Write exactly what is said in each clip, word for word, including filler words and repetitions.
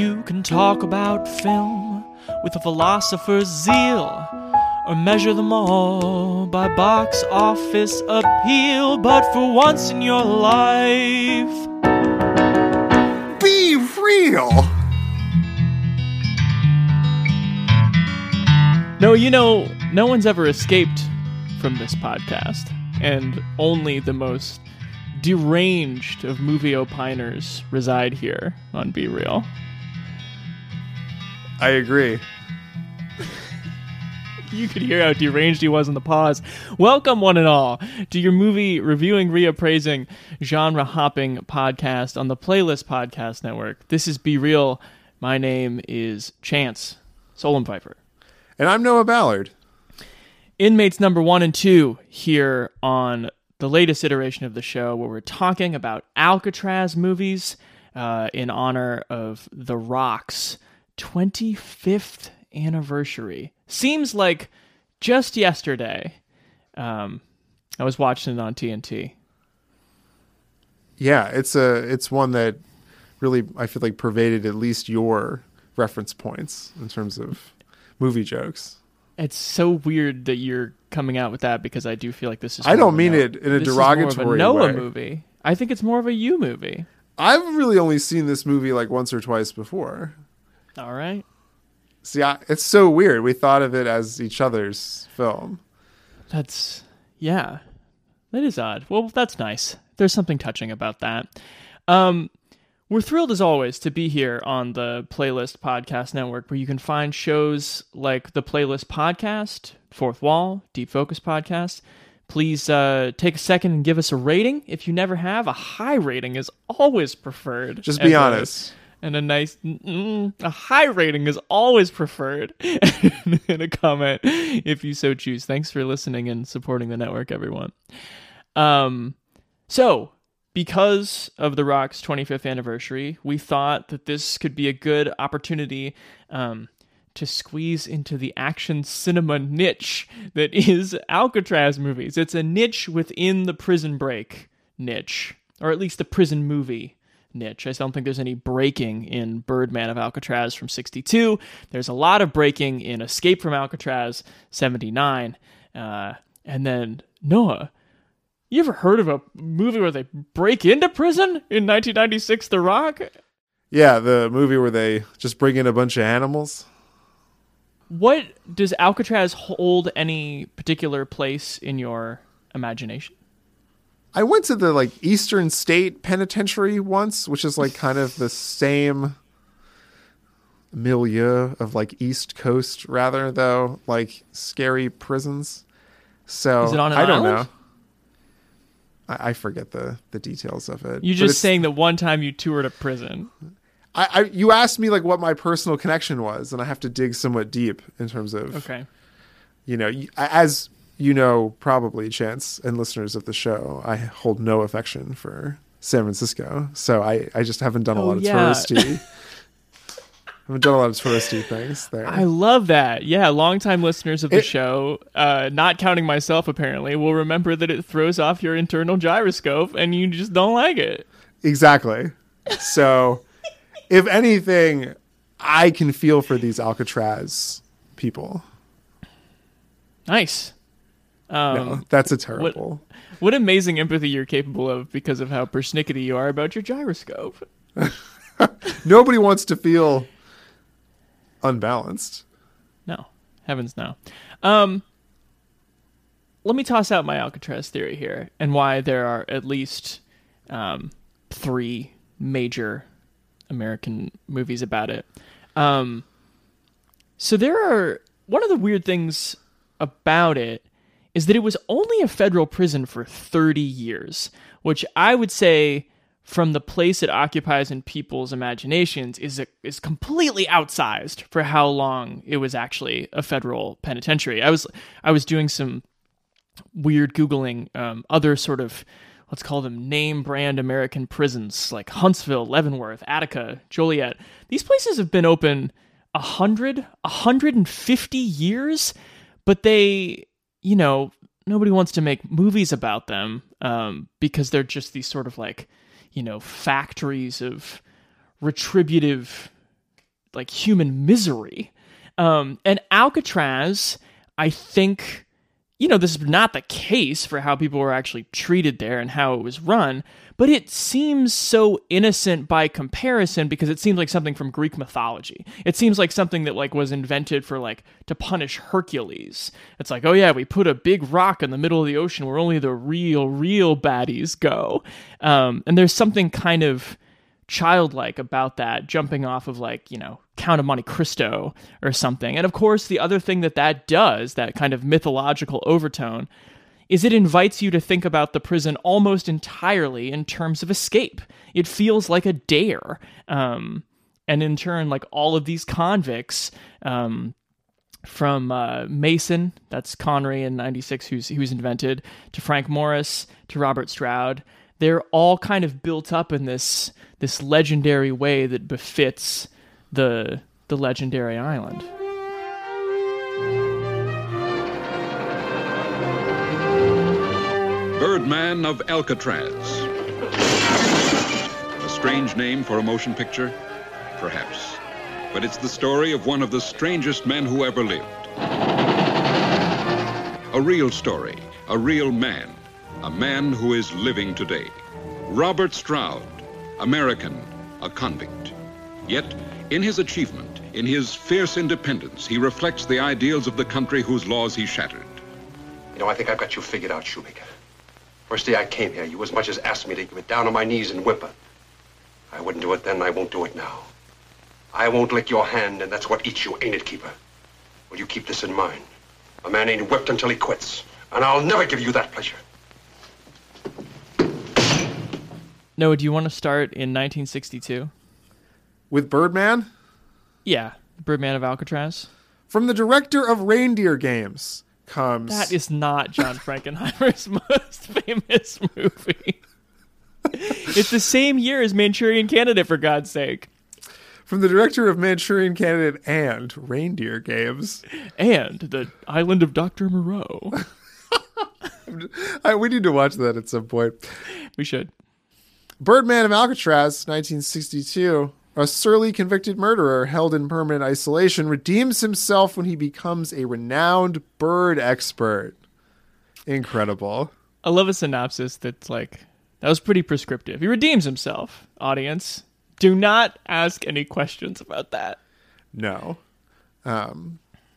You can talk about film with a philosopher's zeal, or measure them all by box office appeal. But for once in your life, be real. No, you know, no one's ever escaped from this podcast, and only the most deranged of movie opiners reside here on Be Real. I agree. You could hear how deranged he was in the pause. Welcome, one and all, to your movie reviewing, reappraising, genre-hopping podcast on the Playlist Podcast Network. This is Be Real. My name is Chance Solon Piper. And I'm Noah Ballard. Inmates number one and two here on the latest iteration of the show, where we're talking about Alcatraz movies uh, in honor of The Rock's twenty-fifth anniversary. Seems like just yesterday. Um, I was watching it on T N T. Yeah, it's a it's one that really, I feel like, pervaded at least your reference points in terms of movie jokes. It's so weird that you're coming out with that, because I do feel like this is. I don't mean Noah. it in a this derogatory is more of a Noah way. movie. I think it's more of a you movie. I've really only seen this movie like once or twice before. All right. See, I, it's so weird. We thought of it as each other's film. That's, yeah, that is odd. Well, that's nice. There's something touching about that. Um, we're thrilled, as always, to be here on the Playlist Podcast Network, where you can find shows like the Playlist Podcast, Fourth Wall, Deep Focus Podcast. Please uh, take a second and give us a rating. If you never have, a high rating is always preferred. Just be a, honest. And a nice, mm, a high rating is always preferred. And a comment, if you so choose. Thanks for listening and supporting the network, everyone. Um, so, because of The Rock's twenty-fifth anniversary, we thought that this could be a good opportunity um, to squeeze into the action cinema niche that is Alcatraz movies. It's a niche within the Prison Break niche, or at least the prison movie niche. I don't think there's any breaking in Birdman of Alcatraz from sixty-two. There's a lot of breaking in Escape from Alcatraz seventy-nine. Uh, and then, Noah, you ever heard of a movie where they break into prison in nineteen ninety-six, The Rock? Yeah, the movie where they just bring in a bunch of animals. What does Alcatraz hold any particular place in your imagination? I went to the like Eastern State Penitentiary once, which is like kind of the same milieu of like East Coast, rather, though, like scary prisons. So is it on an I don't island? know. I, I forget the the details of it. You're But just it's- saying that one time you toured a prison. I, I you asked me like what my personal connection was, and I have to dig somewhat deep in terms of Okay. you know, y- as you know, probably, Chance, and listeners of the show, I hold no affection for San Francisco, so I, I just haven't done a Oh, lot of yeah. touristy. haven't done a lot of touristy things there. I love that. Yeah, longtime listeners of the It- show, uh, not counting myself apparently, will remember that it throws off your internal gyroscope and you just don't like it. Exactly. So, if anything, I can feel for these Alcatraz people. Nice. Um, No, that's a terrible. What amazing empathy you're capable of because of how persnickety you are about your gyroscope. Nobody wants to feel unbalanced. No. Heavens no. Um, let me toss out my Alcatraz theory here and why there are at least um, three major American movies about it. Um, so there are... One of the weird things about it is that it was only a federal prison for thirty years, which I would say, from the place it occupies in people's imaginations, is a, is completely outsized for how long it was actually a federal penitentiary. I was I was doing some weird Googling um, other sort of, let's call them name brand American prisons, like Huntsville, Leavenworth, Attica, Joliet. These places have been open a hundred, a hundred and fifty years, but they, you know, nobody wants to make movies about them um, because they're just these sort of like, you know, factories of retributive like human misery. Um, and Alcatraz, I think, you know, this is not the case for how people were actually treated there and how it was run, but it seems so innocent by comparison because it seems like something from Greek mythology. It seems like something that like was invented for like to punish Hercules. It's like, oh yeah, we put a big rock in the middle of the ocean where only the real, real baddies go. Um, and there's something kind of childlike about that, jumping off of like, you know, Count of Monte Cristo or something. And of course, the other thing that that does, that kind of mythological overtone, is it invites you to think about the prison almost entirely in terms of escape. It feels like a dare. Um, and in turn, like all of these convicts, um, from uh, Mason, that's Connery in ninety-six, who's who's invented, to Frank Morris, to Robert Stroud, they're all kind of built up in this this legendary way that befits the the legendary island. Birdman of Alcatraz. A strange name for a motion picture? Perhaps. But it's the story of one of the strangest men who ever lived. A real story, a real man, a man who is living today. Robert Stroud, American, a convict. Yet, in his achievement, in his fierce independence, he reflects the ideals of the country whose laws he shattered. You know, I think I've got you figured out, Shoemaker. First day I came here, you as much as asked me to get down on my knees and whimper. I wouldn't do it then, I won't do it now. I won't lick your hand, and that's what eats you, ain't it, Keeper? Well, you keep this in mind. A man ain't whipped until he quits, and I'll never give you that pleasure. Noah, do you want to start in nineteen sixty-two? With Birdman? Yeah, Birdman of Alcatraz. From the director of Reindeer Games comes... That is not John Frankenheimer's most famous movie. It's the same year as Manchurian Candidate, for God's sake. From the director of Manchurian Candidate and Reindeer Games. And The Island of Doctor Moreau. I, we need to watch that at some point. We should. Birdman of Alcatraz, nineteen sixty-two. A surly convicted murderer held in permanent isolation redeems himself when he becomes a renowned bird expert. Incredible. I love a synopsis that's like, that was pretty prescriptive. He redeems himself, audience. Do not ask any questions about that. No. Um,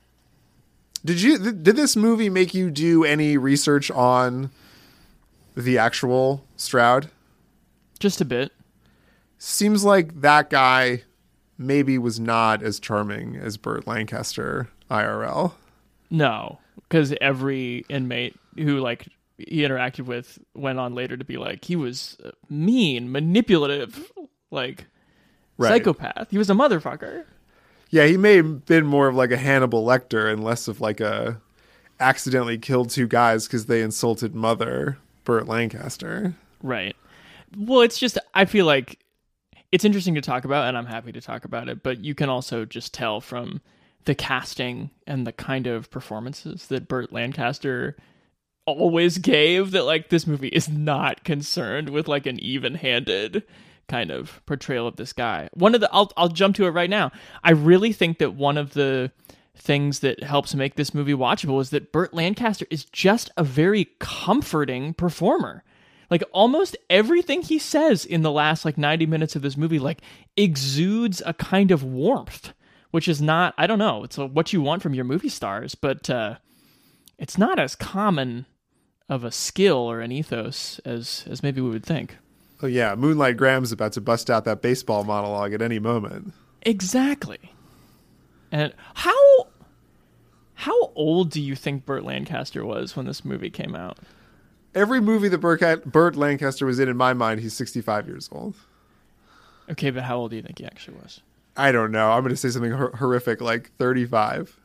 did you? Th- did this movie make you do any research on the actual Stroud? Just a bit. Seems like that guy maybe was not as charming as Burt Lancaster I R L. No, because every inmate who like he interacted with went on later to be like, he was mean, manipulative, like right. Psychopath. He was a motherfucker. Yeah, he may have been more of like a Hannibal Lecter and less of like a accidentally killed two guys because they insulted Mother Burt Lancaster. Right. Well, it's just, I feel like it's interesting to talk about, and I'm happy to talk about it, but you can also just tell from the casting and the kind of performances that Burt Lancaster always gave that, like, this movie is not concerned with, like, an even-handed kind of portrayal of this guy. One of the, I'll, I'll jump to it right now. I really think that one of the things that helps make this movie watchable is that Burt Lancaster is just a very comforting performer. Like, almost everything he says in the last, like, ninety minutes of this movie, like, exudes a kind of warmth, which is not, I don't know, it's a, what you want from your movie stars, but uh, it's not as common of a skill or an ethos as, as maybe we would think. Oh, yeah, Moonlight Graham's about to bust out that baseball monologue at any moment. Exactly. And how, how old do you think Burt Lancaster was when this movie came out? Every movie that Burt, Burt Lancaster was in, in my mind, he's sixty-five years old. Okay, but how old do you think he actually was? I don't know. I'm going to say something hor- horrific, like thirty-five.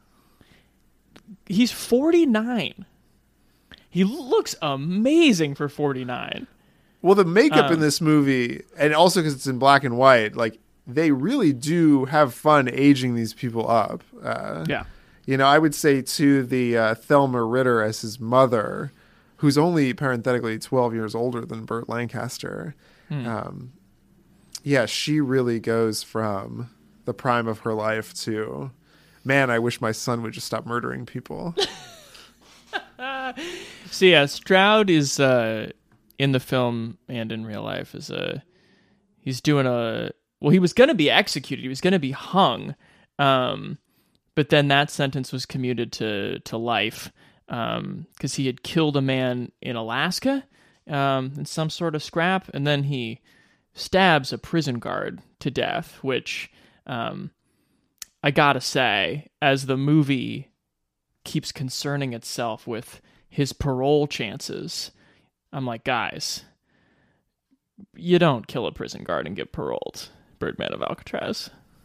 He's forty-nine. He looks amazing for forty-nine. Well, the makeup um, in this movie, and also because it's in black and white, like, they really do have fun aging these people up. Uh, yeah. You know, I would say, too, the uh, Thelma Ritter as his mother, who's only parenthetically twelve years older than Burt Lancaster. Hmm. Um, yeah, she really goes from the prime of her life to, man, I wish my son would just stop murdering people. So yeah, Stroud is uh, in the film and in real life is a he's doing a well. He was going to be executed. He was going to be hung, um, but then that sentence was commuted to to life because um, he had killed a man in Alaska um, in some sort of scrap, and then he stabs a prison guard to death. Which um, I gotta say, as the movie keeps concerning itself with his parole chances, I'm like, guys, you don't kill a prison guard and get paroled, Birdman of Alcatraz.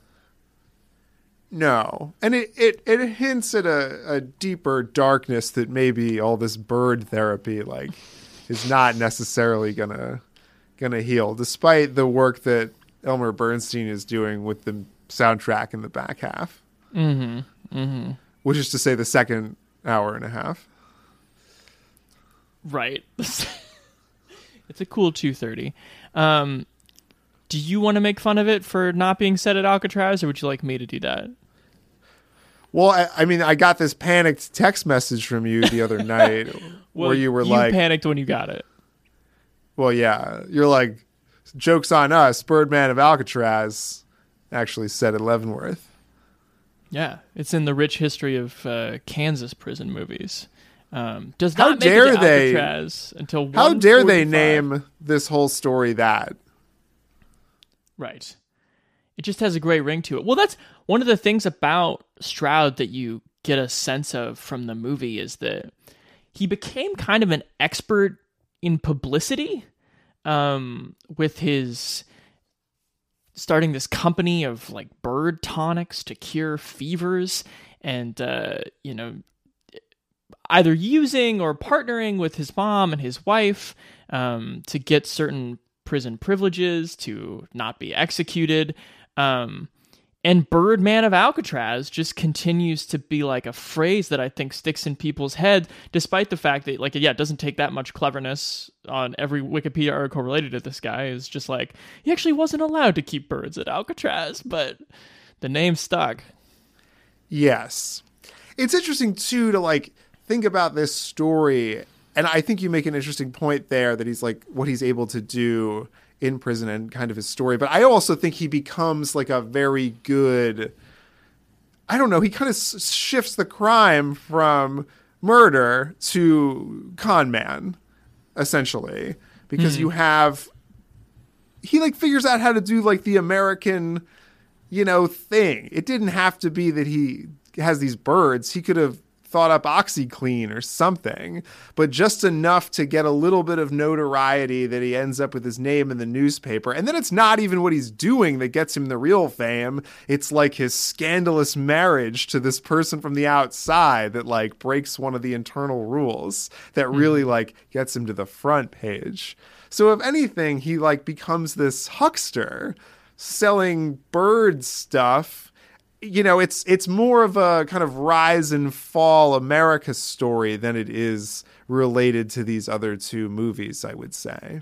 No. And it, it, it hints at a, a deeper darkness that maybe all this bird therapy like is not necessarily gonna gonna heal, despite the work that Elmer Bernstein is doing with the soundtrack in the back half. Mm-hmm. Mm-hmm. Which is to say the second hour and a half. Right. It's a cool two thirty. Um, do you want to make fun of it for not being set at Alcatraz, or would you like me to do that? Well, I, I mean, I got this panicked text message from you the other night well, where you were you like... You panicked when you got it. Well, yeah. You're like, joke's on us, Birdman of Alcatraz actually set at Leavenworth. Yeah, it's in the rich history of uh, Kansas prison movies. Um, does not how make dare it to they, Alcatraz until how dare they one forty-five. name this whole story that? Right. It just has a great ring to it. Well, that's one of the things about Stroud that you get a sense of from the movie is that he became kind of an expert in publicity um, with his starting this company of like bird tonics to cure fevers and, uh, you know, either using or partnering with his mom and his wife um, to get certain prison privileges to not be executed. Um, and Birdman of Alcatraz just continues to be like a phrase that I think sticks in people's head, despite the fact that, like, yeah, it doesn't take that much cleverness on every Wikipedia article related to this guy. It's just like, he actually wasn't allowed to keep birds at Alcatraz, but the name stuck. Yes. It's interesting, too, to, like, think about this story, and I think you make an interesting point there that he's like what he's able to do in prison and kind of his story. But I also think he becomes like a very good, I don't know, he kind of s- shifts the crime from murder to con man, essentially, because mm-hmm. you have, he like figures out how to do like the American, you know, thing. It didn't have to be that he has these birds. He could have thought up OxyClean or something, but just enough to get a little bit of notoriety that he ends up with his name in the newspaper. And then it's not even what he's doing that gets him the real fame. It's like his scandalous marriage to this person from the outside that like breaks one of the internal rules that really mm-hmm. like gets him to the front page. So if anything, he like becomes this huckster selling bird stuff. You know, it's it's more of a kind of rise and fall America story than it is related to these other two movies, I would say.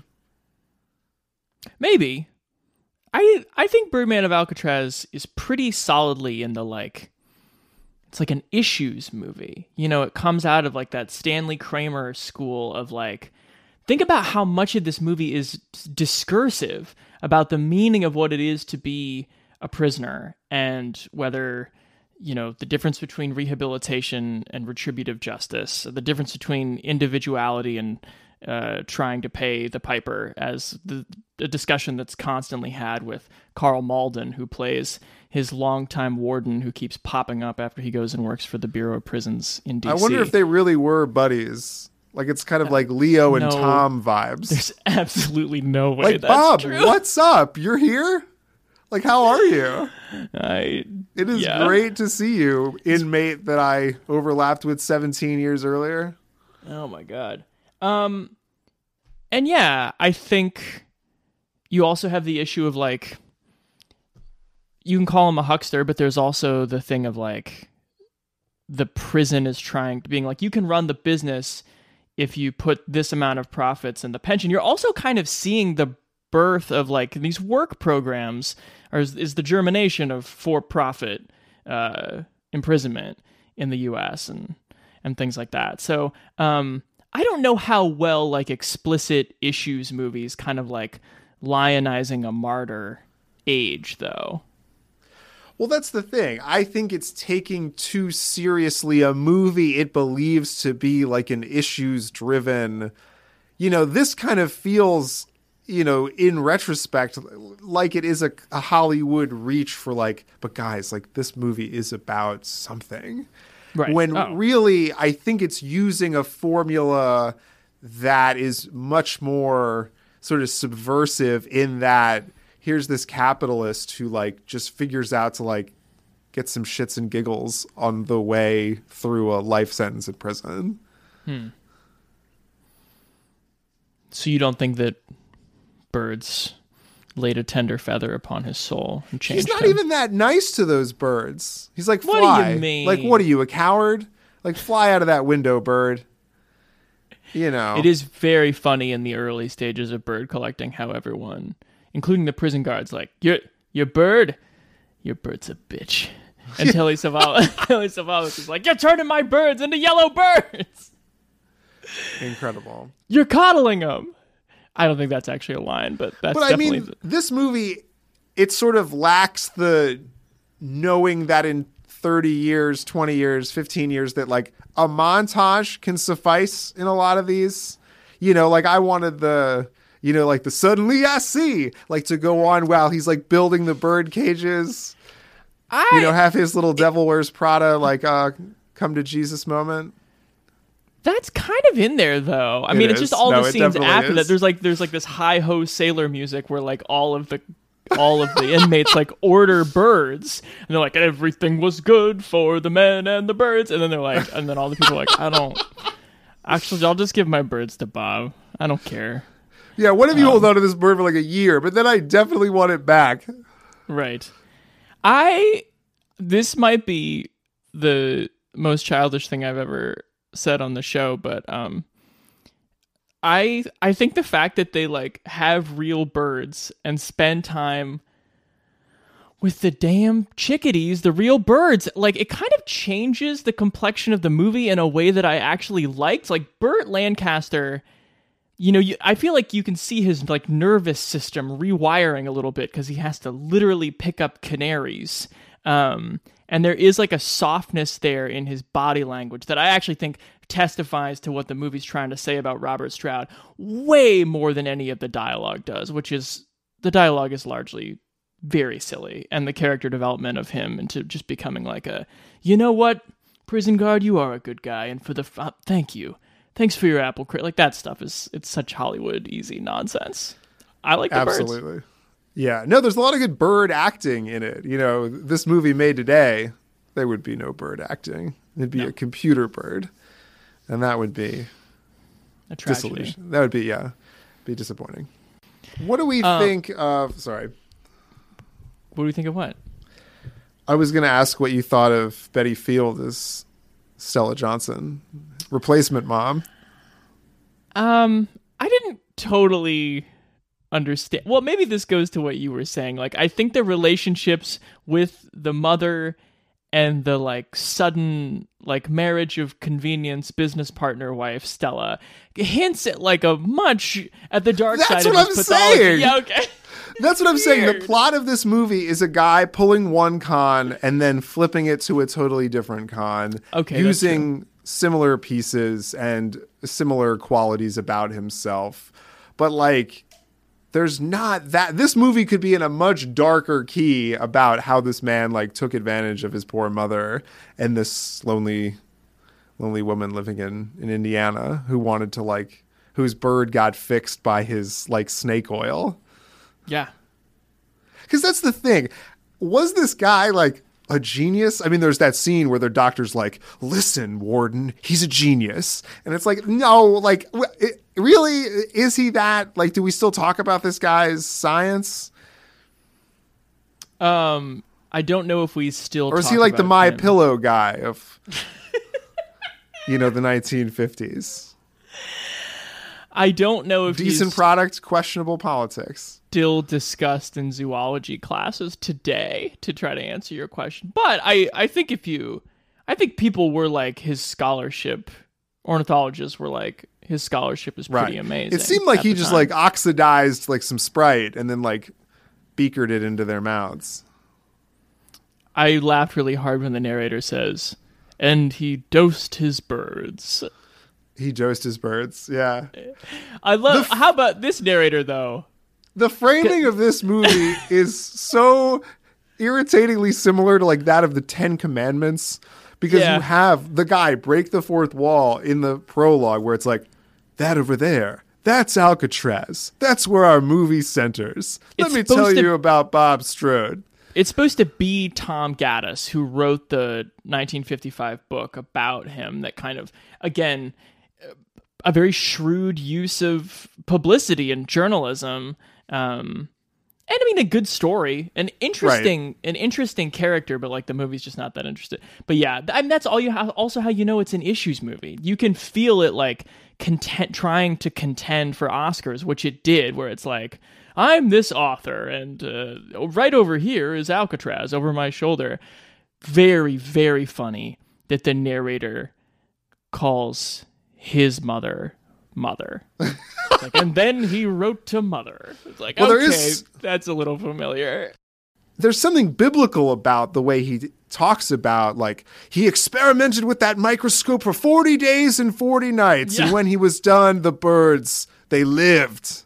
Maybe. I I think Birdman of Alcatraz is pretty solidly in the, like, it's like an issues movie. You know, it comes out of like that Stanley Kramer school of like, think about how much of this movie is discursive about the meaning of what it is to be a prisoner and whether, you know, the difference between rehabilitation and retributive justice, the difference between individuality and uh, trying to pay the piper, as the, the discussion that's constantly had with Carl Malden, who plays his longtime warden who keeps popping up after he goes and works for the Bureau of Prisons in D C. I wonder if they really were buddies. Like, it's kind of like Leo and no, Tom vibes. There's absolutely no way like, that's Bob, true. What's up? You're here? Like, how are you? I, it is yeah. great to see you, inmate that I overlapped with seventeen years earlier. Oh, my God. Um, and yeah, I think you also have the issue of, like, you can call him a huckster, but there's also the thing of, like, the prison is trying to being like, you can run the business if you put this amount of profits in the pension. You're also kind of seeing the birth of like these work programs, or is, is the germination of for-profit uh, imprisonment in the U S and and things like that. So um, I don't know how well like explicit issues movies kind of like lionizing a martyr age, though. Well, that's the thing. I think it's taking too seriously a movie it believes to be like an issues-driven. You know, this kind of feels, you know, in retrospect, like it is a, a Hollywood reach for like, but guys, like this movie is about something. Right. When oh. really, I think it's using a formula that is much more sort of subversive in that here's this capitalist who like just figures out to like get some shits and giggles on the way through a life sentence in prison. Hmm. So you don't think that birds laid a tender feather upon his soul and changed He's not him? even that nice to those birds. He's like, fly. What do you mean? Like, what are you, a coward? Like, fly out of that window, bird. You know. It is very funny in the early stages of bird collecting how everyone, including the prison guards, like, your your bird, your bird's a bitch. And Telly Savalas, Telly Savalas is like, you're turning my birds into yellow birds. Incredible. You're coddling them. I don't think that's actually a line, but that's but definitely... I mean, this movie, it sort of lacks the knowing that in thirty years, twenty years, fifteen years, that like a montage can suffice in a lot of these. You know, like I wanted the, you know, like the suddenly I see, like to go on while he's like building the bird cages. I, you know, have his little Devil Wears Prada, like uh, come to Jesus moment. That's kind of in there, though. I It mean, it's is. just all No, the it scenes definitely after is. that. There's like there's like this hi ho sailor music where like all of the all of the inmates like order birds, and they're like, everything was good for the men and the birds, and then they're like, and then all the people are like, I don't actually, I'll just give my birds to Bob. I don't care. Yeah, what if you Um, hold on to this bird for like a year, but then I definitely want it back. Right. I this might be the most childish thing I've ever said on the show, but um I I think the fact that they like have real birds and spend time with the damn chickadees, the real birds, like it kind of changes the complexion of the movie in a way that I actually liked. Like Burt Lancaster, you know, you, I feel like you can see his like nervous system rewiring a little bit because he has to literally pick up canaries. Um, and there is like a softness there in his body language that I actually think testifies to what the movie's trying to say about Robert Stroud way more than any of the dialogue does, which is the dialogue is largely very silly, and the character development of him into just becoming like a, you know what, prison guard, you are a good guy, and for the f- uh, thank you, thanks for your apple crit, like that stuff is it's such Hollywood easy nonsense. I like the Absolutely. birds. Yeah. No, there's a lot of good bird acting in it. You know, this movie made today, there would be no bird acting. It'd be No. a computer bird. And that would be A tragedy. disillusion. That would be, yeah, be disappointing. What do we Um, think of, sorry, What do you think of what? I was going to ask what you thought of Betty Field as Stella Johnson, replacement mom. Um, I didn't totally understand. Well, maybe this goes to what you were saying. Like, I think the relationships with the mother and the like sudden like marriage of convenience business partner wife Stella hints at like a much at the dark That's side what of I'm his pathology. saying. Yeah, okay. That's what I'm saying. The Weird. plot of this movie is a guy pulling one con and then flipping it to a totally different con. Okay, that's using similar pieces and similar qualities about himself. But like, there's not that. This movie could be in a much darker key about how this man like took advantage of his poor mother and this lonely, lonely woman living in, in Indiana who wanted to like, whose bird got fixed by his like snake oil. Yeah. Because that's the thing. Was this guy like a genius? I mean, there's that scene where their doctor's like, listen, Warden, he's a genius. And it's like, no, like, w- it, really? Is he that? Like, do we still talk about this guy's science? Um, I don't know if we still Or is talk he like the about My him. Pillow guy of, you know, the nineteen fifties? I don't know if Decent he's product, questionable politics. still discussed in zoology classes today to try to answer your question. But I, I think if you, I think people were like his scholarship, ornithologists were like, his scholarship is pretty right. amazing. It seemed like at he the just time. like oxidized like some Sprite and then like beakered it into their mouths. I laughed really hard when the narrator says, and he dosed his birds. He dosed his birds. Yeah. I love, The f- how about this narrator though? The framing of this movie is so irritatingly similar to like that of the Ten Commandments, because Yeah. you have the guy break the fourth wall in the prologue where it's like, that over there, that's Alcatraz. That's where our movie centers. Let It's me tell supposed to- you about Bob Strode. It's supposed to be Tom Gaddis, who wrote the nineteen fifty-five book about him that kind of, again, a very shrewd use of publicity and journalism. Um, and I mean, a good story, an interesting, an interesting character, but like the movie's just not that interesting. But yeah, I mean, that's all you have. Also, how you know it's an issues movie. You can feel it like content, trying to contend for Oscars, which it did, where it's like, I'm this author, and uh, right over here is Alcatraz over my shoulder. Very, very funny that the narrator calls his mother mother. It's like, and then he wrote to mother. It's like, Well, there okay, is- that's a little familiar. There's something biblical about the way he talks about, like, he experimented with that microscope for forty days and forty nights. Yeah. And when he was done, the birds, they lived.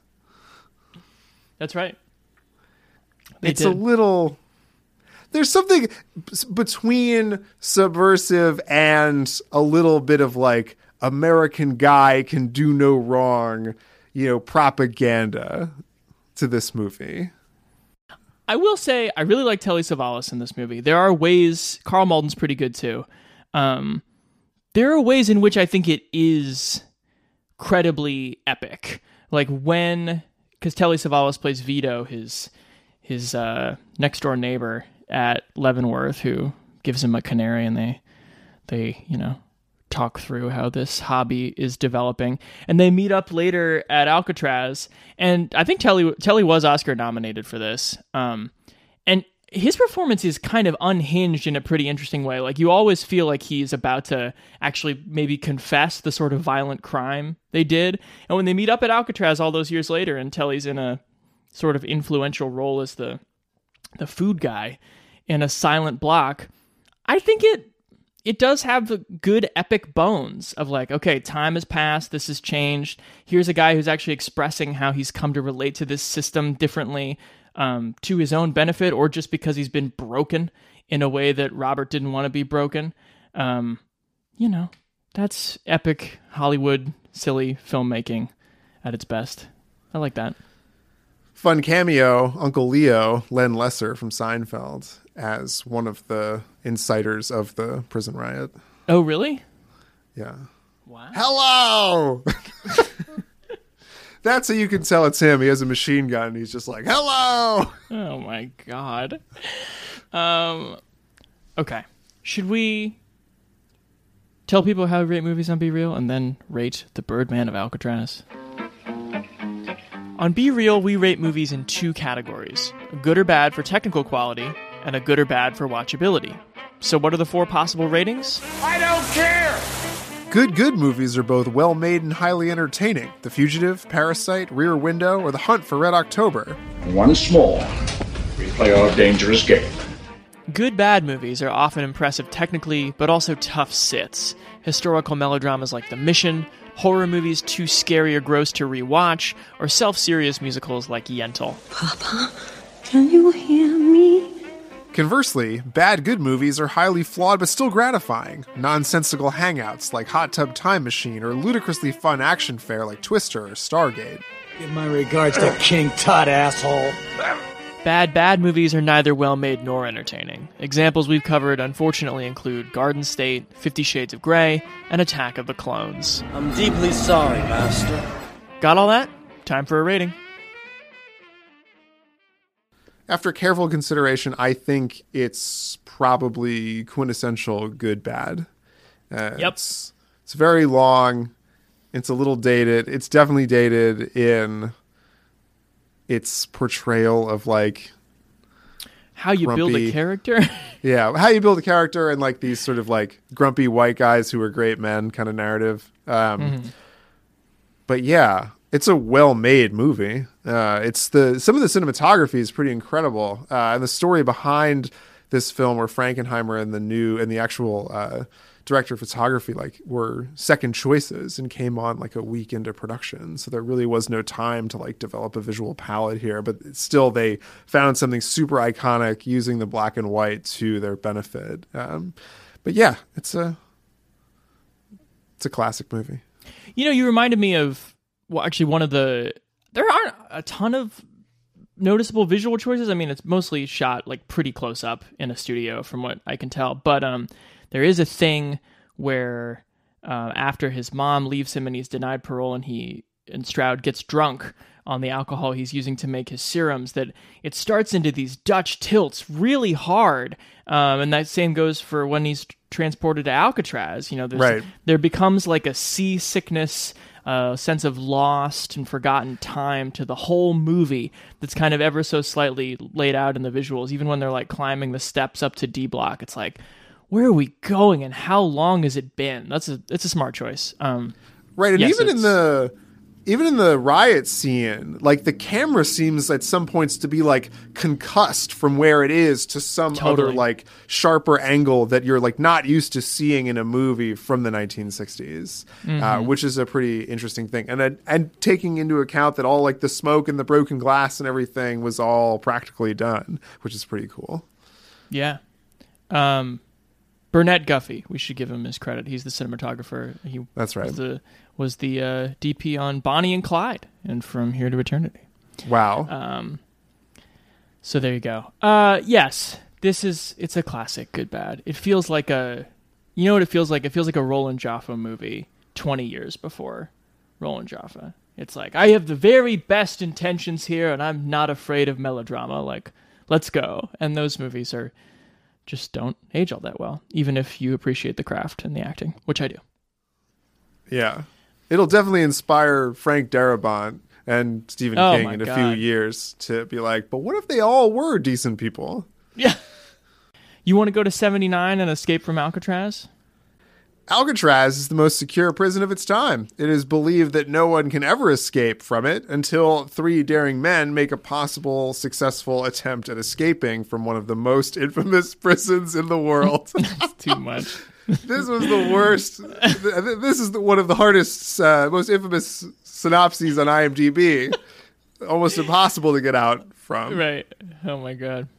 That's right. They It's did. a little... There's something b- between subversive and a little bit of, like, American guy can do no wrong, you know, propaganda to this movie. I will say I really like Telly Savalas in this movie. There are ways, Carl Malden's pretty good too. Um, there are ways in which I think it is credibly epic. Like when, because Telly Savalas plays Vito, his his uh, next door neighbor at Leavenworth, who gives him a canary, and they they you know talk through how this hobby is developing, and they meet up later at Alcatraz. And I think Telly Telly was Oscar nominated for this. Um, and his performance is kind of unhinged in a pretty interesting way. Like you always feel like he's about to actually maybe confess the sort of violent crime they did. And when they meet up at Alcatraz all those years later, and Telly's in a sort of influential role as the the food guy in a silent block, I think it it does have the good epic bones of like, okay, time has passed, this has changed. Here's a guy who's actually expressing how he's come to relate to this system differently, um, to his own benefit, or just because he's been broken in a way that Robert didn't want to be broken. Um, you know, that's epic Hollywood silly filmmaking at its best. I like that. Fun cameo, Uncle Leo, Len Lesser from Seinfeld, as one of the inciters of the prison riot. Oh, really? Yeah. Wow. Hello! That's how you can tell it's him. He has a machine gun. He's just like, hello! Oh my god. Um, okay. Should we tell people how to rate movies on Be Real and then rate The Birdman of Alcatraz? On Be Real, we rate movies in two categories, a good or bad for technical quality and a good or bad for watchability. So what are the four possible ratings? I don't care! Good, good movies are both well-made and highly entertaining. The Fugitive, Parasite, Rear Window, or The Hunt for Red October. Once more, we play our dangerous game. Good bad movies are often impressive technically, but also tough sits. Historical melodramas like The Mission, horror movies too scary or gross to rewatch, or self-serious musicals like Yentl. Papa, can you hear me? Conversely, bad, good movies are highly flawed but still gratifying. Nonsensical hangouts like Hot Tub Time Machine, or ludicrously fun action fare like Twister or Stargate. Give my regards to King Tut, asshole. Bad, bad movies are neither well-made nor entertaining. Examples we've covered unfortunately include Garden State, Fifty Shades of Grey, and Attack of the Clones. I'm deeply sorry, Master. Got all that? Time for a rating. After careful consideration, I think it's probably quintessential good bad. Uh, Yep. It's, it's very long. It's a little dated. It's definitely dated in its portrayal of like how you grumpy, build a character. Yeah, how you build a character and like these sort of like grumpy white guys who are great men kind of narrative. Um, mm-hmm. But yeah, it's a well-made movie. Uh, it's the some of the cinematography is pretty incredible, uh, and the story behind this film, where Frankenheimer and the new and the actual uh, director of photography like were second choices and came on like a week into production, so there really was no time to like develop a visual palette here. But still, they found something super iconic using the black and white to their benefit. Um, but yeah, it's a it's a classic movie. You know, you reminded me of, well, actually, one of the, there aren't a ton of noticeable visual choices. I mean, it's mostly shot like pretty close up in a studio from what I can tell. But um, there is a thing where uh, after his mom leaves him and he's denied parole and he, and Stroud gets drunk on the alcohol he's using to make his serums, that it starts into these Dutch tilts really hard. Um, and that same goes for when he's transported to Alcatraz. You know, there's, right. there becomes like a seasickness, a uh, sense of lost and forgotten time to the whole movie that's kind of ever so slightly laid out in the visuals. Even when they're like climbing the steps up to D Block, it's like, where are we going and how long has it been? That's a, it's a smart choice. Um, right. And yes, even it's, in the, Even in the riot scene, like the camera seems at some points to be like concussed from where it is to some totally. other like sharper angle that you're like not used to seeing in a movie from the nineteen sixties, mm-hmm. uh, which is a pretty interesting thing. And then, and taking into account that all like the smoke and the broken glass and everything was all practically done, which is pretty cool. Yeah. Um, Burnett Guffey, we should give him his credit. He's the cinematographer. He That's right. Was the was the uh, D P on Bonnie and Clyde and From Here to Eternity. Wow. Um. So there you go. Uh. Yes, this is it's a classic. Good Bad. It feels like a, you know what it feels like? It feels like a Roland Joffe movie twenty years before Roland Joffe. It's like, I have the very best intentions here, and I'm not afraid of melodrama. Like, let's go. And those movies are just don't age all that well, even if you appreciate the craft and the acting, which I do. Yeah. It'll definitely inspire Frank Darabont and Stephen oh King in a God. few years to be like, but what if they all were decent people? Yeah. You want to go to seventy-nine and escape from Alcatraz? Alcatraz is the most secure prison of its time. It is believed that no one can ever escape from it until three daring men make a possible successful attempt at escaping from one of the most infamous prisons in the world. That's too much. This was the worst. This is the, one of the hardest, uh, most infamous synopses on IMDb. Almost impossible to get out from. Right. Oh my God.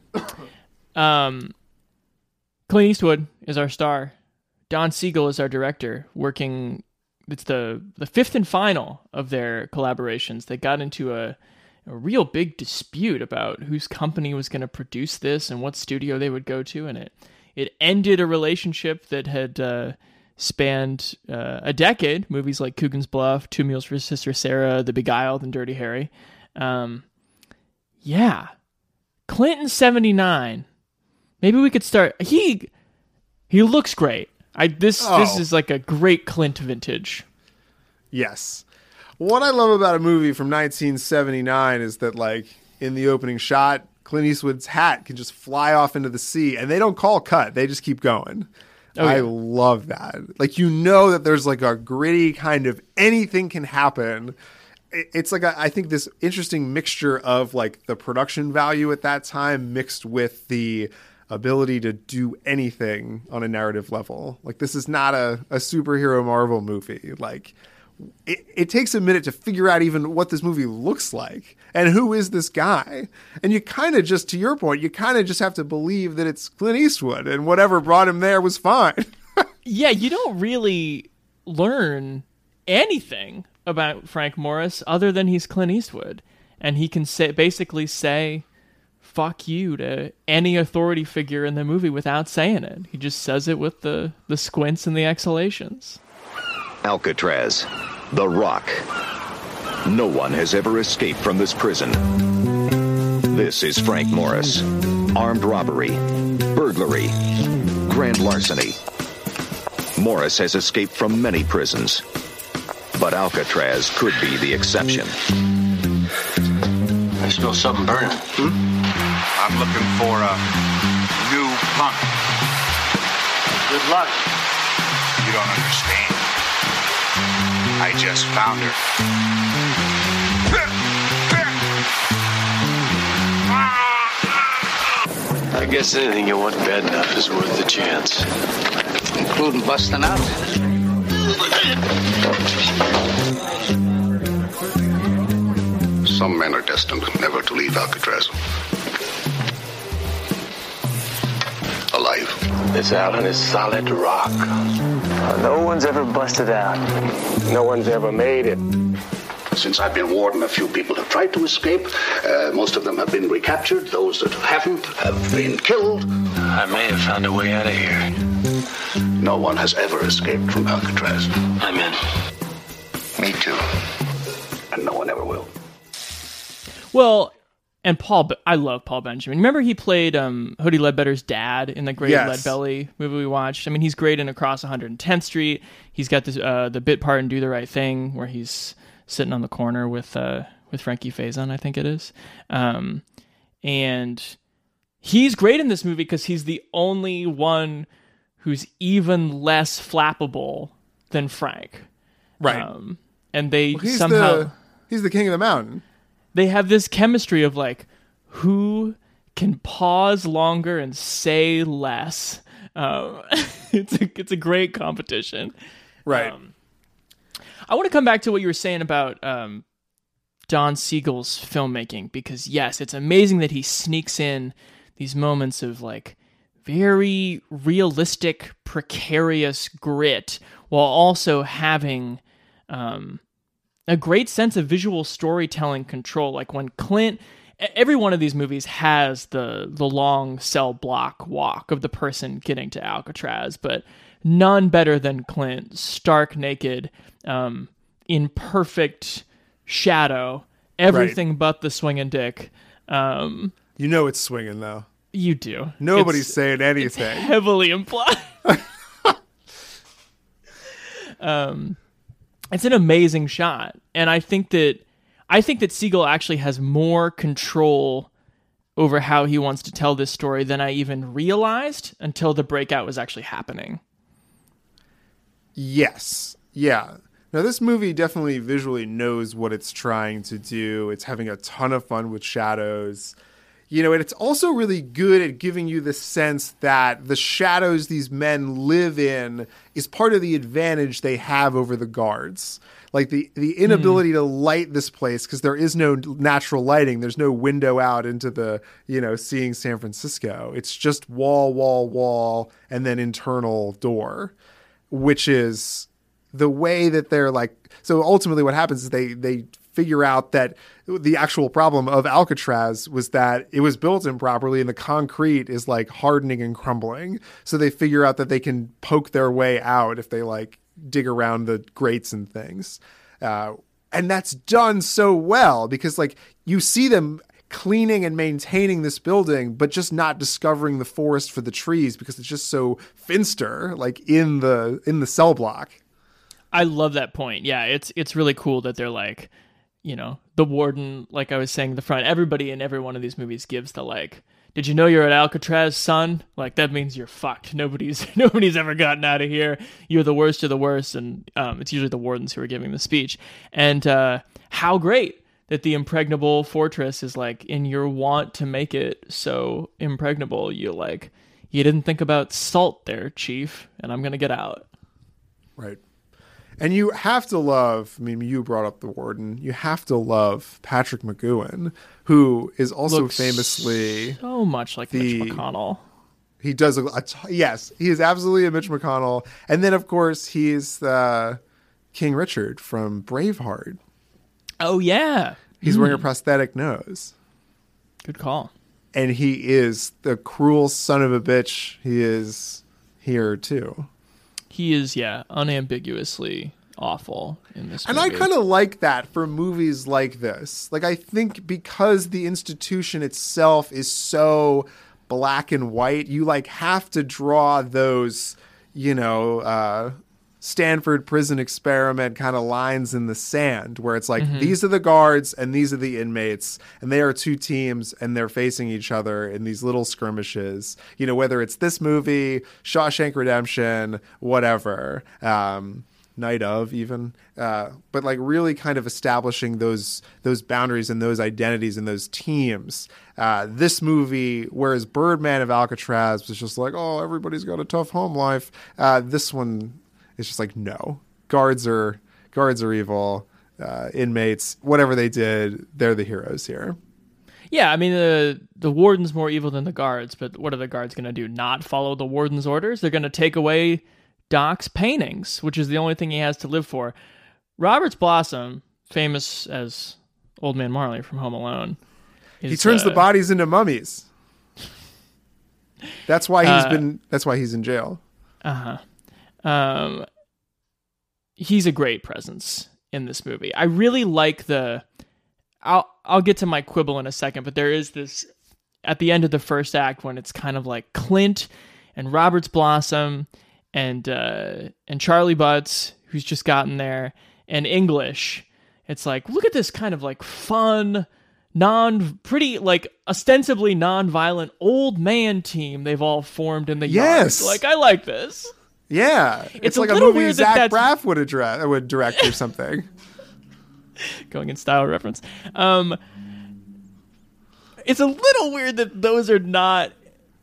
Um, Clint Eastwood is our star. Don Siegel is our director, working, it's the, the fifth and final of their collaborations. They got into a, a real big dispute about whose company was going to produce this and what studio they would go to, and it it ended a relationship that had uh, spanned uh, a decade. Movies like Coogan's Bluff, Two Mules for Sister Sarah, The Beguiled, and Dirty Harry. Um, yeah. Clinton seventy-nine. Maybe we could start, he he looks great. I this oh. this is like a great Clint vintage. Yes. What I love about a movie from nineteen seventy-nine is that, like, in the opening shot, Clint Eastwood's hat can just fly off into the sea, and they don't call cut. They just keep going. Oh, I yeah. love that. Like, you know that there's like a gritty kind of anything can happen. It's like a, I think this interesting mixture of like the production value at that time mixed with the ability to do anything on a narrative level. Like, this is not a, a superhero Marvel movie. Like, it, it takes a minute to figure out even what this movie looks like and who is this guy. And you kind of just, to your point, you kind of just have to believe that it's Clint Eastwood and whatever brought him there was fine. Yeah, you don't really learn anything about Frank Morris other than he's Clint Eastwood. And he can say basically say fuck you to any authority figure in the movie without saying it. He just says it with the, the squints and the exhalations. Alcatraz, the Rock. No one has ever escaped from this prison. This is Frank Morris. Armed robbery, burglary, grand larceny. Morris has escaped from many prisons, but Alcatraz could be the exception. This smell something burning. Hmm? I'm looking for a new punk. Good luck. You don't understand. I just found her. I guess anything you want bad enough is worth the chance. Including busting out. Some men are destined never to leave Alcatraz. Alive. This island is solid rock. No one's ever busted out. No one's ever made it. Since I've been warden, a few people have tried to escape. Uh, most of them have been recaptured. Those that haven't have been killed. I may have found a way out of here. No one has ever escaped from Alcatraz. I'm in. Me too. And no one ever will. Well, and Paul, Be- I love Paul Benjamin. Remember he played um, Hoodie Ledbetter's dad in the great Yes. Leadbelly movie we watched? I mean, he's great in Across one hundred tenth Street. He's got this, uh, the bit part in Do the Right Thing where he's sitting on the corner with uh, with Frankie Faison, I think it is. Um, and he's great in this movie because he's the only one who's even less flappable than Frank. Right. Um, and they Well, he's somehow... the he's the king of the mountain. They have this chemistry of like who can pause longer and say less. Um, it's a it's a great competition, right? Um, I want to come back to what you were saying about um, Don Siegel's filmmaking because yes, it's amazing that he sneaks in these moments of like very realistic, precarious grit while also having. Um, A great sense of visual storytelling control. Like when Clint, every one of these movies has the the long cell block walk of the person getting to Alcatraz, but none better than Clint, stark naked, um, in perfect shadow, everything right. but the swinging dick. Um, you know it's swinging though. You do. Nobody's it's, saying anything. It's heavily implied. um. It's an amazing shot, and I think that I think that Siegel actually has more control over how he wants to tell this story than I even realized until the breakout was actually happening. Yes, yeah. Now this movie definitely visually knows what it's trying to do. It's having a ton of fun with shadows. You know, and it's also really good at giving you the sense that the shadows these men live in is part of the advantage they have over the guards. Like the, the inability mm. to light this place because there is no natural lighting. There's no window out into the, you know, seeing San Francisco. It's just wall, wall, wall, and then internal door, which is the way that they're like. So ultimately what happens is they, they figure out that the actual problem of Alcatraz was that it was built improperly and the concrete is like hardening and crumbling. So they figure out that they can poke their way out if they like dig around the grates and things. Uh, and that's done so well because like you see them cleaning and maintaining this building, but just not discovering the forest for the trees because it's just so finster, like in the, in the cell block. I love that point. Yeah. It's, it's really cool that they're like, you know, the warden, like I was saying, the front, everybody in every one of these movies gives the like, did you know you're at Alcatraz, son? Like, that means you're fucked. Nobody's nobody's ever gotten out of here. You're the worst of the worst. And um, it's usually the wardens who are giving the speech. And uh, how great that the impregnable fortress is like in your want to make it so impregnable. You like, you didn't think about salt there, chief, and I'm going to get out. Right. And you have to love, I mean, you brought up the warden. You have to love Patrick McGoohan, who is also Looks famously so much like the, Mitch McConnell. He does, a, a t- yes, he is absolutely a Mitch McConnell. And then, of course, he's uh, King Richard from Braveheart. Oh, yeah. He's mm. wearing a prosthetic nose. Good call. And he is the cruel son of a bitch. He is here, too. He is, yeah, unambiguously awful in this movie. And I kind of like that for movies like this. Like, I think because the institution itself is so black and white, you, like, have to draw those, you know, uh, Stanford prison experiment kind of lines in the sand where it's like, Mm-hmm. these are the guards and these are the inmates, and they are two teams and they're facing each other in these little skirmishes, you know, whether it's this movie, Shawshank Redemption, whatever, um, Night of even, uh, but like really kind of establishing those those boundaries and those identities and those teams. Uh, this movie, whereas Birdman of Alcatraz was just like, oh, everybody's got a tough home life. Uh, this one is just like, no, guards are guards are evil. Uh, inmates, whatever they did, they're the heroes here. Yeah, I mean, the the warden's more evil than the guards, but what are the guards going to do? Not follow the warden's orders? They're going to take away Doc's paintings, which is the only thing he has to live for. Roberts Blossom, famous as Old Man Marley from Home Alone. Is, he turns uh, the bodies into mummies. That's why he's uh, been. That's why he's in jail. Uh huh. Um, he's a great presence in this movie. I really like the. I'll I'll get to my quibble in a second, but there is this at the end of the first act when it's kind of like Clint and Roberts Blossom and uh, and Charlie Butts, who's just gotten there, and English. It's like, look at this kind of like fun, non, pretty like ostensibly non-violent old man team they've all formed in the Yes. yard. Like, I like this. Yeah, it's, It's a like a, little movie weird that Zach that's- Braff would address, would direct or something. Going in style reference. Um, it's a little weird that those are not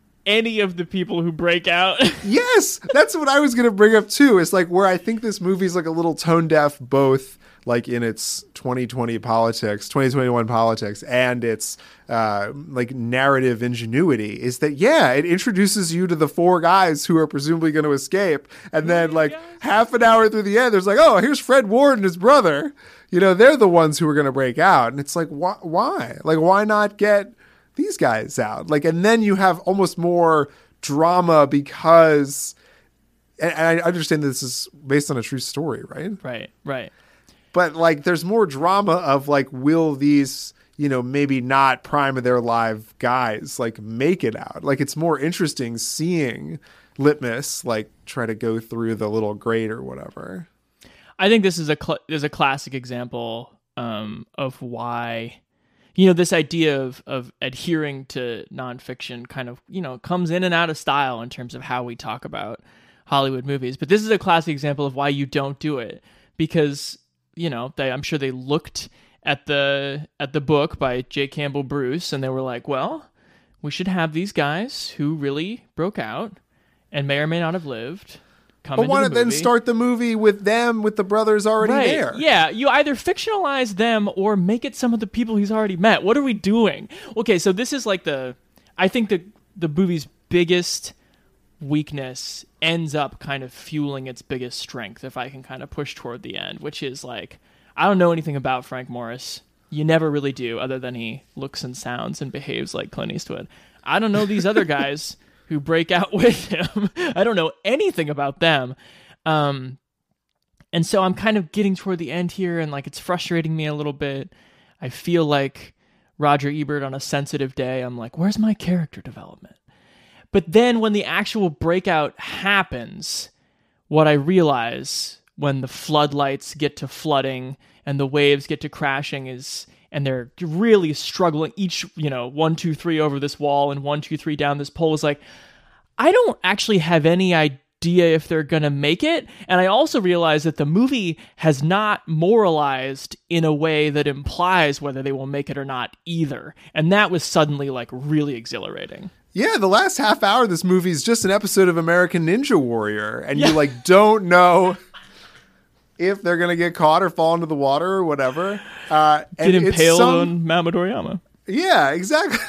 any of the people who break out. Yes, that's what I was going to bring up too. It's like where I think this movie is like a little tone deaf, both like in its twenty twenty politics, twenty twenty-one politics, and its uh, like narrative ingenuity. Is that yeah, it introduces you to the four guys who are presumably going to escape, and then like half an hour through the end, there's like, oh, here's Fred Ward and his brother. You know, they're the ones who are going to break out, and it's like, wh- why? Like, why not get these guys out? Like, and then you have almost more drama because, and, and I understand this is based on a true story, right? Right, right. But like, there's more drama of like, will these, you know, maybe not prime of their life guys like make it out? Like, it's more interesting seeing Litmus like try to go through the little grate or whatever. I think this is a cl- is a classic example um, of why, you know, this idea of of adhering to nonfiction kind of, you know, comes in and out of style in terms of how we talk about Hollywood movies. But this is a classic example of why you don't do it, because, you know, they, I'm sure they looked at the at the book by J. Campbell Bruce and they were like, well, we should have these guys who really broke out and may or may not have lived. But why not then start the movie with them, with the brothers already right. there? Yeah, you either fictionalize them or make it some of the people he's already met. What are we doing? Okay, so this is like the, I think the the movie's biggest weakness ends up kind of fueling its biggest strength, if I can kind of push toward the end, which is like, I don't know anything about Frank Morris. You never really do, other than he looks and sounds and behaves like Clint Eastwood. I don't know these other guys who break out with him. I don't know anything about them. Um, and so I'm kind of getting toward the end here, and like it's frustrating me a little bit. I feel like Roger Ebert on a sensitive day. I'm like, where's my character development? But then when the actual breakout happens, what I realize when the floodlights get to flooding and the waves get to crashing is, and they're really struggling each, you know, one, two, three over this wall and one, two, three down this pole, is like, I don't actually have any idea if they're going to make it. And I also realize that the movie has not moralized in a way that implies whether they will make it or not either. And that was suddenly like really exhilarating. Yeah, the last half hour of this movie is just an episode of American Ninja Warrior. And Yeah. you like don't know if they're going to get caught or fall into the water or whatever. Uh, and Get it's impaled some- on Mount Midoriyama. Yeah, exactly.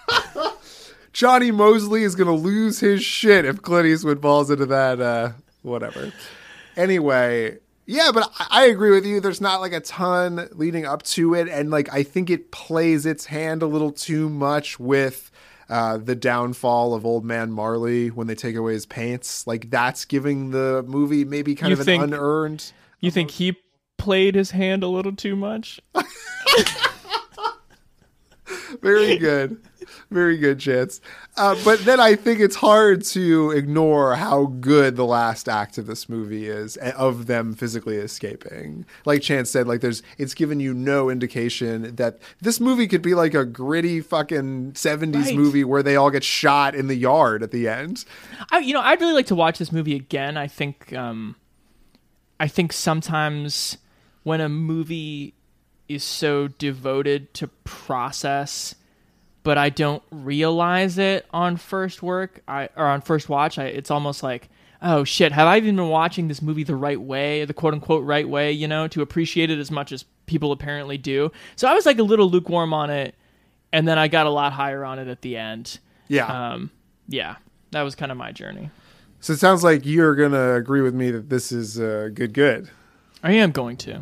Johnny Mosley is going to lose his shit if Clint Eastwood falls into that, uh, whatever. Anyway, yeah, but I, I agree with you. There's not like a ton leading up to it. And like, I think it plays its hand a little too much with uh, the downfall of Old Man Marley when they take away his paints. Like, that's giving the movie maybe kind You of an think- unearned. You think he played his hand a little too much? Very good. Very good, Chance. Uh, but then I think it's hard to ignore how good the last act of this movie is, of them physically escaping. Like Chance said, like there's, it's given you no indication that this movie could be like a gritty fucking seventies Right. movie where they all get shot in the yard at the end. I, you know, I'd really like to watch this movie again. I think, um, I think sometimes when a movie is so devoted to process, but I don't realize it on first work, I or on first watch, I, it's almost like, oh shit, have I even been watching this movie the right way, the quote unquote right way, you know, to appreciate it as much as people apparently do. So I was like a little lukewarm on it, and then I got a lot higher on it at the end. Yeah. Um, yeah, that was kind of my journey. So it sounds like you're going to agree with me that this is uh, good, good. I am going to.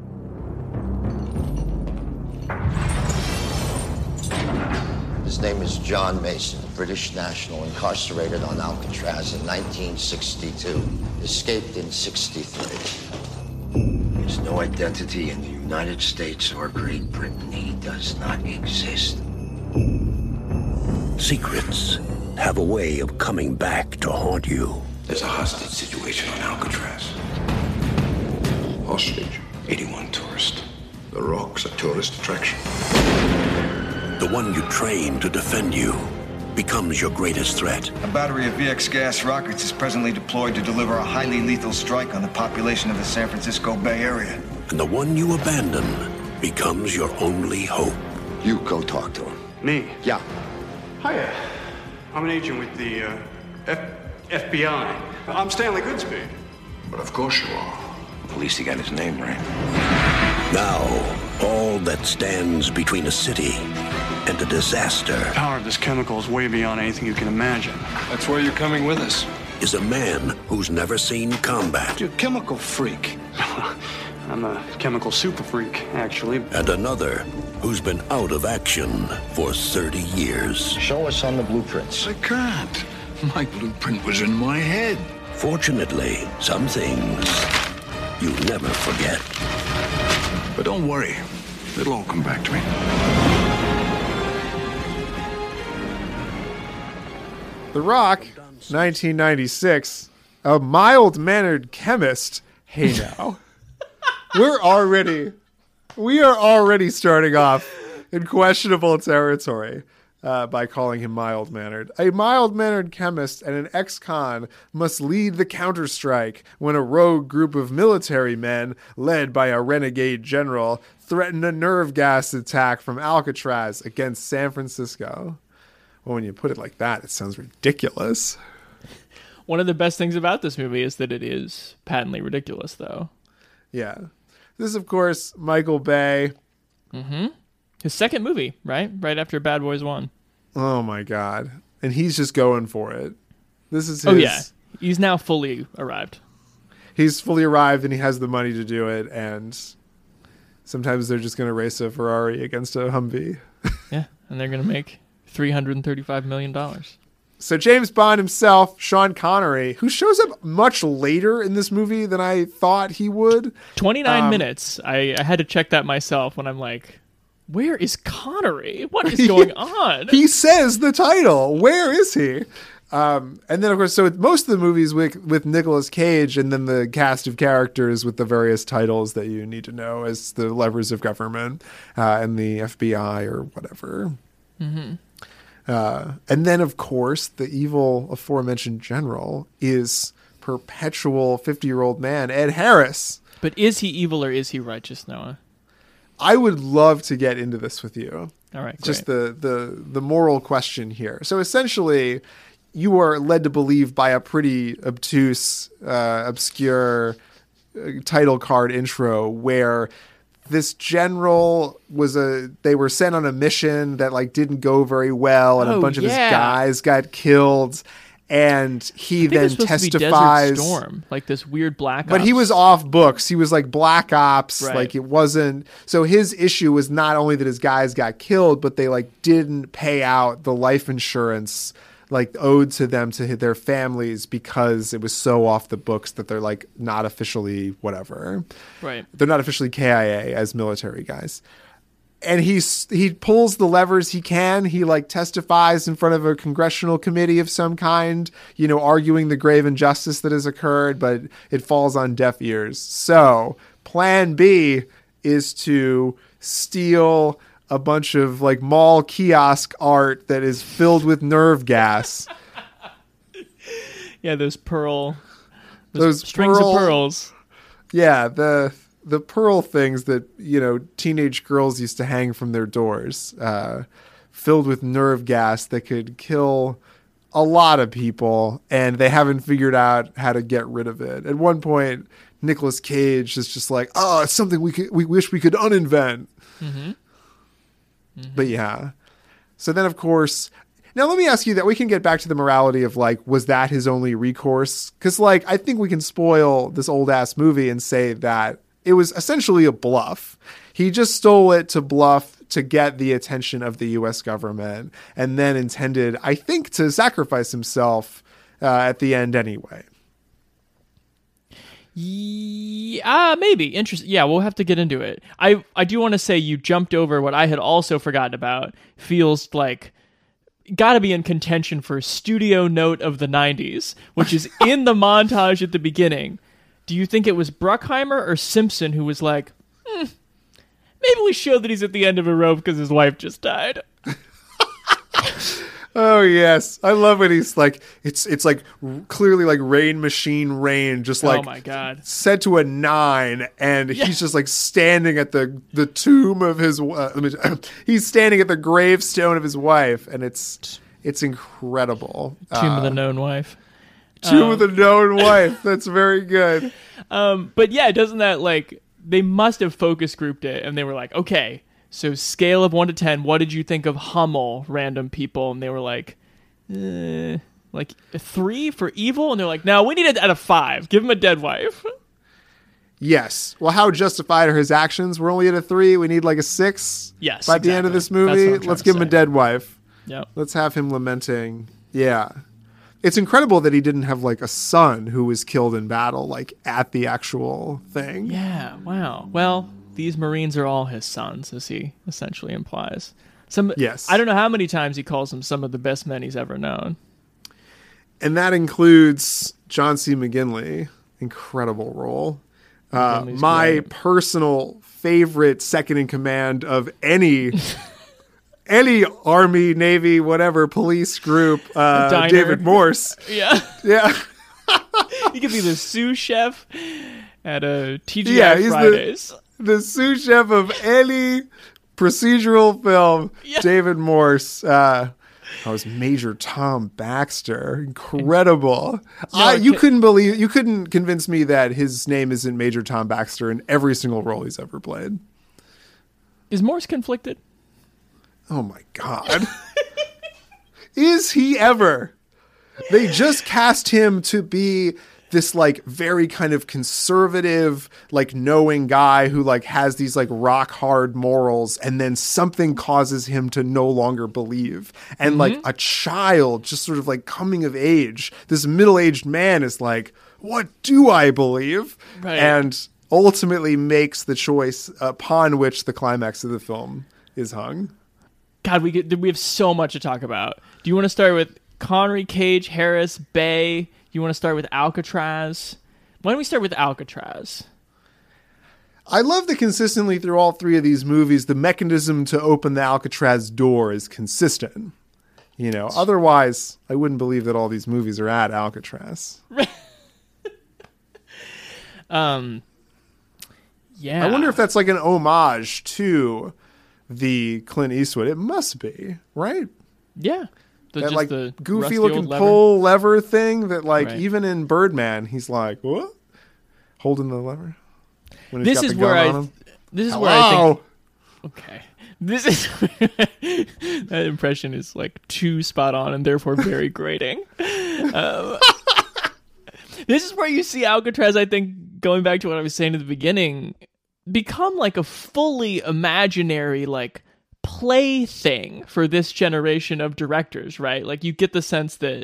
His name is John Mason, British national incarcerated on Alcatraz in nineteen sixty-two. Escaped in sixty-three. There's no identity in the United States or Great Britain. He does not exist. Secrets have a way of coming back to haunt you. There's a hostage situation on Alcatraz. Hostage? eighty-one tourists. The Rock's a tourist attraction. The one you train to defend you becomes your greatest threat. A battery of V X gas rockets is presently deployed to deliver a highly lethal strike on the population of the San Francisco Bay Area. And the one you abandon becomes your only hope. You go talk to him. Me? Yeah. Hiya. I'm an agent with the uh, F- FBI. I'm Stanley Goodspeed. But of course you are. At least he got his name right. Now, all that stands between a city and a disaster. The power of this chemical is way beyond anything you can imagine. That's why you're coming with us. Is a man who's never seen combat. You're a chemical freak. I'm a chemical super freak, actually. And another who's been out of action for thirty years. Show us on the blueprints. I can't. My blueprint was in my head. Fortunately, some things you never forget. But don't worry. It'll all come back to me. The Rock, nineteen ninety-six, a mild-mannered chemist. Hey now. We're already, we are already starting off in questionable territory uh, by calling him mild-mannered. A mild-mannered chemist and an ex-con must lead the counterstrike when a rogue group of military men, led by a renegade general, threaten a nerve gas attack from Alcatraz against San Francisco. Well, when you put it like that, it sounds ridiculous. One of the best things about this movie is that it is patently ridiculous, though. Yeah. This is, of course, Michael Bay. Mm-hmm. His second movie, right? Right after Bad Boys one. Oh, my God. And he's just going for it. This is his... Oh, yeah. He's now fully arrived. He's fully arrived, and he has the money to do it, and sometimes they're just going to race a Ferrari against a Humvee. Yeah, and they're going to make three hundred thirty-five million dollars. So James Bond himself, Sean Connery, who shows up much later in this movie than I thought he would. twenty-nine um, minutes. I, I had to check that myself when I'm like, where is Connery? What is going on? He says the title. Where is he? Um, and then, of course, so with most of the movies with, with Nicolas Cage and then the cast of characters with the various titles that you need to know as the levers of government uh, and the F B I or whatever. Mm-hmm. Uh, and then, of course, the evil aforementioned general is perpetual fifty-year-old man, Ed Harris. But is he evil or is he righteous, Noah? I would love to get into this with you. All right, just the, the, the moral question here. So essentially, you are led to believe by a pretty obtuse, uh, obscure uh, title card intro where this general was a, they were sent on a mission that like didn't go very well, and oh, a bunch of yeah. his guys got killed. And he then testifies. To be Desert Storm, like this weird black ops. But he was off books. He was like Black Ops. Right. Like it wasn't. So his issue was not only that his guys got killed, but they like didn't pay out the life insurance like owed to them to hit their families because it was so off the books that they're like not officially whatever. Right. They're not officially K I A as military guys. and he's he pulls the levers he can. He like testifies in front of a congressional committee of some kind, you know, arguing the grave injustice that has occurred, but it falls on deaf ears. So plan B is to steal a bunch of like mall kiosk art that is filled with nerve gas. Yeah, those pearl, those, those strings pearl, of pearls. Yeah, the the pearl things that, you know, teenage girls used to hang from their doors, uh, filled with nerve gas that could kill a lot of people, and they haven't figured out how to get rid of it. At one point, Nicolas Cage is just like, "Oh, it's something we could, we wish we could uninvent." Mm-hmm. Mm-hmm. But yeah. So then, of course, now let me ask you that. We can get back to the morality of like, was that his only recourse? Because like, I think we can spoil this old ass movie and say that it was essentially a bluff. He just stole it to bluff to get the attention of the U S government, and then intended, I think, to sacrifice himself uh, at the end anyway. Yeah, uh, maybe. Interesting. Yeah, we'll have to get into it. I, I do want to say you jumped over what I had also forgotten about. Feels like got to be in contention for studio note of the nineties, which is in the montage at the beginning. Do you think it was Bruckheimer or Simpson who was like, hmm, maybe we show that he's at the end of a rope because his wife just died? Oh yes, I love when he's like, it's it's like clearly like Rain Machine Rain, just like, oh my god, set to a nine, and yeah. he's just like standing at the the tomb of his. Uh, he's standing at the gravestone of his wife, and it's it's incredible. Tomb uh, of the known wife. Tomb um, of the known wife. That's very good. Um, but yeah, doesn't that like they must have focus grouped it, and they were like, okay. So scale of one to ten, what did you think of Hummel, random people? And they were like, eh, like a three for evil? And they're like, no, we need it at a five. Give him a dead wife. Yes. Well, how justified are his actions? We're only at a three. We need like a six. Yes. By exactly. the end of this movie, let's give him say. a dead wife. Yep. Let's have him lamenting. Yeah. It's incredible that he didn't have like a son who was killed in battle, like at the actual thing. Yeah. Wow. Well, these Marines are all his sons, as he essentially implies. Some, yes. I don't know how many times he calls them some of the best men he's ever known. And that includes John C. McGinley. Incredible role. Uh, my great. personal favorite second in command of any any Army, Navy, whatever, police group, uh, David Morse. Yeah. Yeah. He could be the sous chef at a T G I yeah, Fridays. The, The sous chef of any procedural film, yeah. David Morse. Uh, I was Major Tom Baxter. Incredible. No, I, you couldn't believe, you couldn't convince me that his name isn't Major Tom Baxter in every single role he's ever played. Is Morse conflicted? Oh my God. Is he ever? They just cast him to be this like very kind of conservative, like knowing guy who like has these like rock hard morals, and then something causes him to no longer believe. And mm-hmm. like a child just sort of like coming of age, this middle-aged man is like, what do I believe? Right. And ultimately makes the choice upon which the climax of the film is hung. God, we get, we have so much to talk about. Do you want to start with Connery, Cage, Harris, Bay? You want to start with Alcatraz? Why don't we start with Alcatraz? I love that consistently through all three of these movies, the mechanism to open the Alcatraz door is consistent. You know, otherwise, I wouldn't believe that all these movies are at Alcatraz. um, yeah. I wonder if that's like an homage to the Clint Eastwood. It must be, right? Yeah. The, that just like the goofy looking lever. pull lever thing that like right. even in Birdman he's like what holding the lever when he's this got is the where I th- this is Hello? where I think okay this is that impression is like too spot on and therefore very grating. um, this is where you see Alcatraz, I think, going back to what I was saying at the beginning, become like a fully imaginary like plaything for this generation of directors, right? Like you get the sense that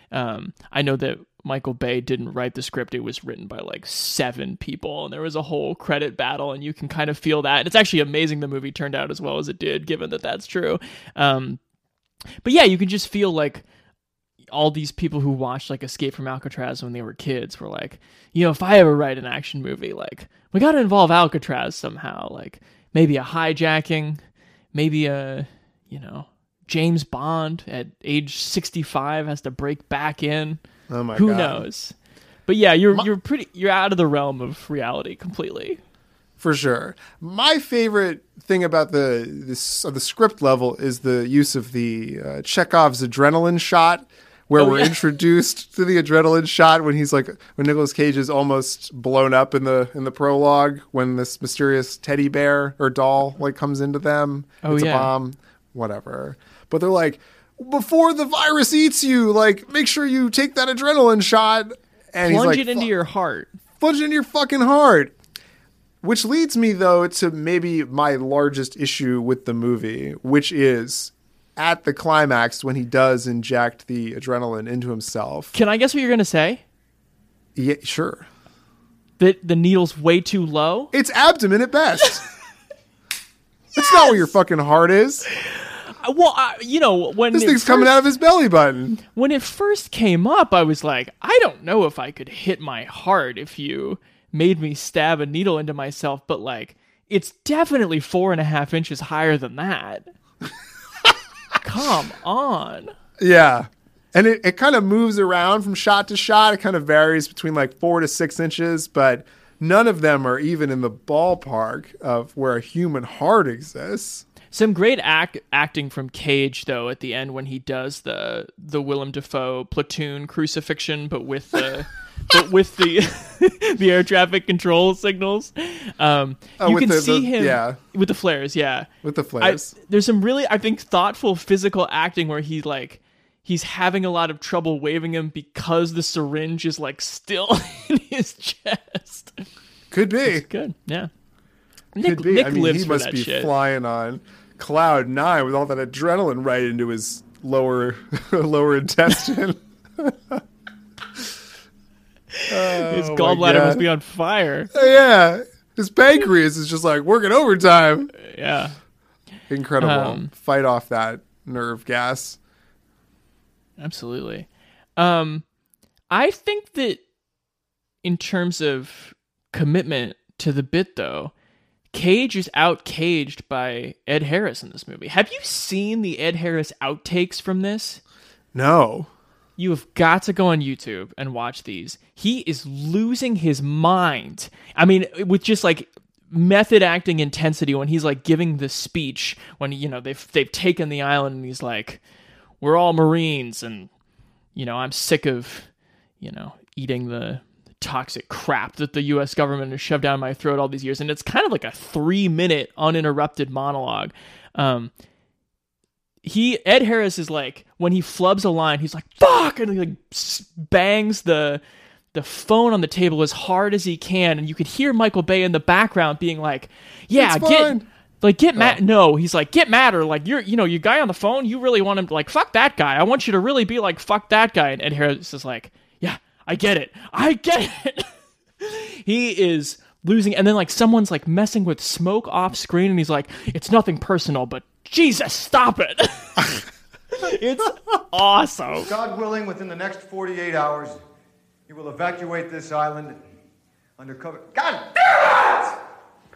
Um, I know that Michael Bay didn't write the script. It was written by like seven people, and there was a whole credit battle, and you can kind of feel that. And it's actually amazing the movie turned out as well as it did, given that that's true. Um, but yeah, you can just feel like all these people who watched like Escape from Alcatraz when they were kids were like, you know, if I ever write an action movie, like we got to involve Alcatraz somehow, like maybe a hijacking, maybe a, you know, James Bond at age sixty-five has to break back in. Oh my Who God. knows? But yeah, you're, you're pretty, you're out of the realm of reality completely. For sure. My favorite thing about the this uh, the script level is the use of the uh, Chekhov's adrenaline shot, where Oh, we're yeah. introduced to the adrenaline shot when he's like when Nicolas Cage is almost blown up in the in the prologue when this mysterious teddy bear or doll like comes into them. Oh, it's yeah. a bomb, whatever. But they're like, before the virus eats you, like make sure you take that adrenaline shot. And he's Plunge like, it into "Fu- your heart. plunge it into your fucking heart. Which leads me, though, to maybe my largest issue with the movie, which is at the climax when he does inject the adrenaline into himself. Can I guess what you're going to say? Yeah, sure. That the needle's way too low? It's abdomen at best. That's not where your fucking heart is. Uh, Well, I, you know, when This it thing's coming first- out of his belly button. When it first came up, I was like, I don't know if I could hit my heart if you made me stab a needle into myself, but like, it's definitely four and a half inches higher than that. Come on. Yeah. And it, it kind of moves around from shot to shot. It kind of varies between like four to six inches, but none of them are even in the ballpark of where a human heart exists. Some great act acting from Cage though at the end when he does the the Willem Dafoe platoon crucifixion, but with the but with the the air traffic control signals. Um, Oh, you with can the- see the- him yeah. with the flares, yeah, With the I, flares. there's some really I think thoughtful physical acting where he like he's having a lot of trouble waving him because the syringe is like still in his chest. Could be. It's good, yeah. Nick, Could be. Nick I mean, lives he for must that be shit. flying on cloud nine with all that adrenaline right into his lower lower intestine. His Oh, my gallbladder God. must be on fire. Yeah, his pancreas is just like working overtime. Yeah, incredible. Um, Fight off that nerve gas. Absolutely. Um, I think that in terms of commitment to the bit, though, Cage is out-caged by Ed Harris in this movie. Have you seen the Ed Harris outtakes from this? No. You have got to go on YouTube and watch these. He is losing his mind. I mean, with just like method acting intensity when he's like giving the speech when, you know, they've they've taken the island and he's like, we're all Marines and, you know, I'm sick of, you know, eating the toxic crap that the U S government has shoved down my throat all these years. And it's kind of like a three minute uninterrupted monologue. Um, he, Ed Harris is like, when he flubs a line, he's like, fuck, and he like s- bangs the, the phone on the table as hard as he can. And you could hear Michael Bay in the background being like, yeah, It's get, fine. like, get mad. No, he's like, get madder. Like, you're, you know, you guy on the phone, you really want him to like, fuck that guy. I want you to really be like, fuck that guy. And Ed Harris is like, yeah, I get it. I get it. He is losing. And then like someone's like messing with smoke off screen and he's like, it's nothing personal, but Jesus, stop it. It's awesome. God willing, within the next forty-eight hours, you will evacuate this island under cover. God damn it!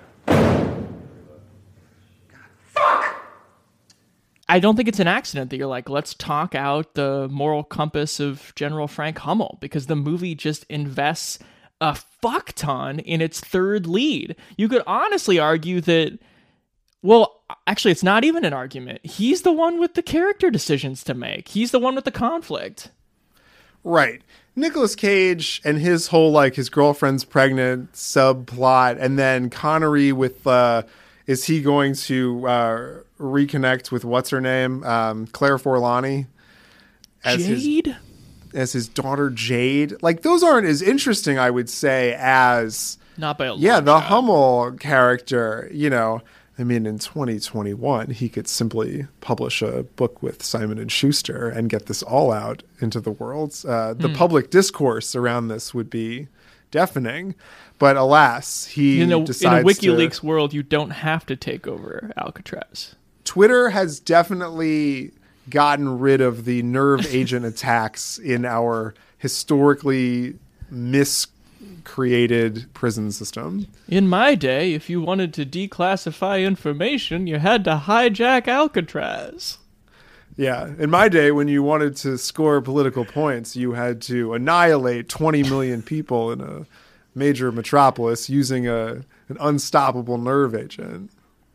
I don't think it's an accident that you're like, let's talk out the moral compass of General Frank Hummel, because the movie just invests a fuck ton in its third lead. You could honestly argue that, well, actually, it's not even an argument. He's the one with the character decisions to make. He's the one with the conflict. Right. Nicolas Cage and his whole, like, his girlfriend's pregnant subplot, and then Connery with, uh, is he going to uh, reconnect with what's her name? Um, Claire Forlani? As Jade? His, as his daughter, Jade. Like, those aren't as interesting, I would say, as... Not by a Yeah, long the shot. Hummel character, you know. I mean, in twenty twenty-one, he could simply publish a book with Simon and Schuster and get this all out into the world. Uh, the Mm. public discourse around this would be deafening. But alas, he in a, decides in a WikiLeaks to, world, you don't have to take over Alcatraz. Twitter has definitely gotten rid of the nerve agent attacks in our historically miscreated prison system. In my day, if you wanted to declassify information, you had to hijack Alcatraz. Yeah. In my day, when you wanted to score political points, you had to annihilate twenty million people in a major metropolis using a an unstoppable nerve agent.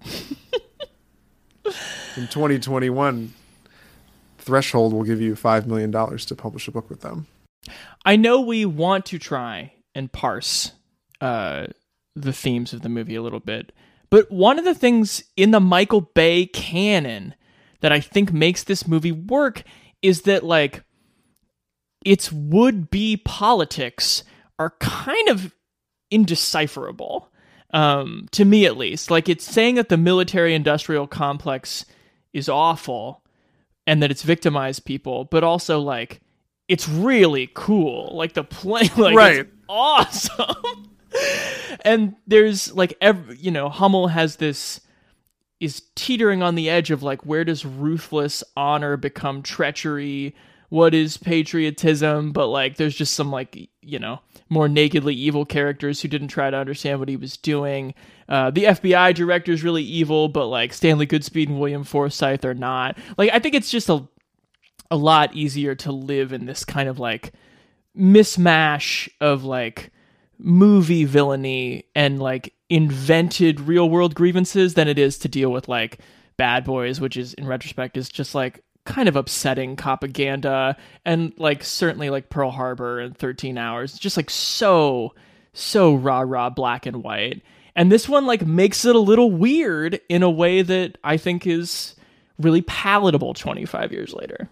In twenty twenty-one, Threshold will give you five million dollars to publish a book with them. I know we want to try and parse uh, the themes of the movie a little bit, but one of the things in the Michael Bay canon that I think makes this movie work is that, like, its would-be politics are kind of indecipherable, um, to me at least. Like, it's saying that the military-industrial complex is awful and that it's victimized people, but also, like, it's really cool. Like, the plane, like, right. It's awesome. And there's, like, every, you know, Hummel has this, is teetering on the edge of, like, where does ruthless honor become treachery? What is patriotism? But, like, there's just some, like, you know, more nakedly evil characters who didn't try to understand what he was doing. Uh, the F B I director is really evil, but, like, Stanley Goodspeed and William Forsythe are not. Like, I think it's just a a lot easier to live in this kind of, like, mismash of, like, movie villainy and, like, invented real world grievances than it is to deal with, like, Bad Boys, which is, in retrospect, is just, like, kind of upsetting propaganda, and, like, certainly, like, Pearl Harbor and thirteen hours. It's just, like, so, so rah-rah black and white. And this one, like, makes it a little weird in a way that I think is really palatable twenty-five years later.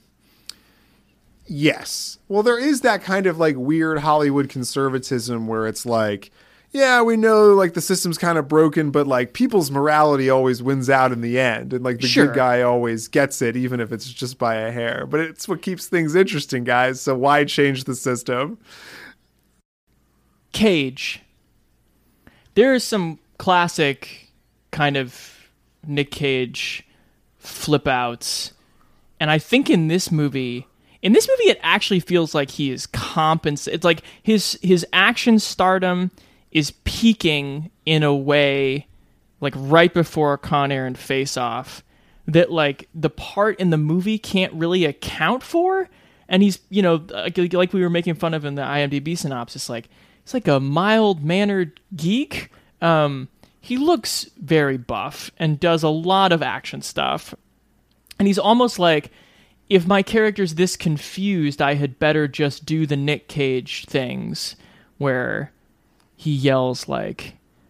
Yes. Well, there is that kind of, like, weird Hollywood conservatism where it's like, yeah, we know, like, the system's kind of broken, but, like, people's morality always wins out in the end. And, like, the Sure. good guy always gets it, even if it's just by a hair. But it's what keeps things interesting, guys. So why change the system? Cage. There is some classic kind of Nick Cage flip outs. And I think in this movie, in this movie, it actually feels like he is compensating. It's like his, his action stardom is peaking in a way, like, right before Con Air and Face Off, that, like, the part in the movie can't really account for. And he's, you know, like, like we were making fun of in the IMDb synopsis, like, he's like a mild-mannered geek. Um, he looks very buff and does a lot of action stuff. And he's almost like, if my character's this confused, I had better just do the Nick Cage things where he yells, like,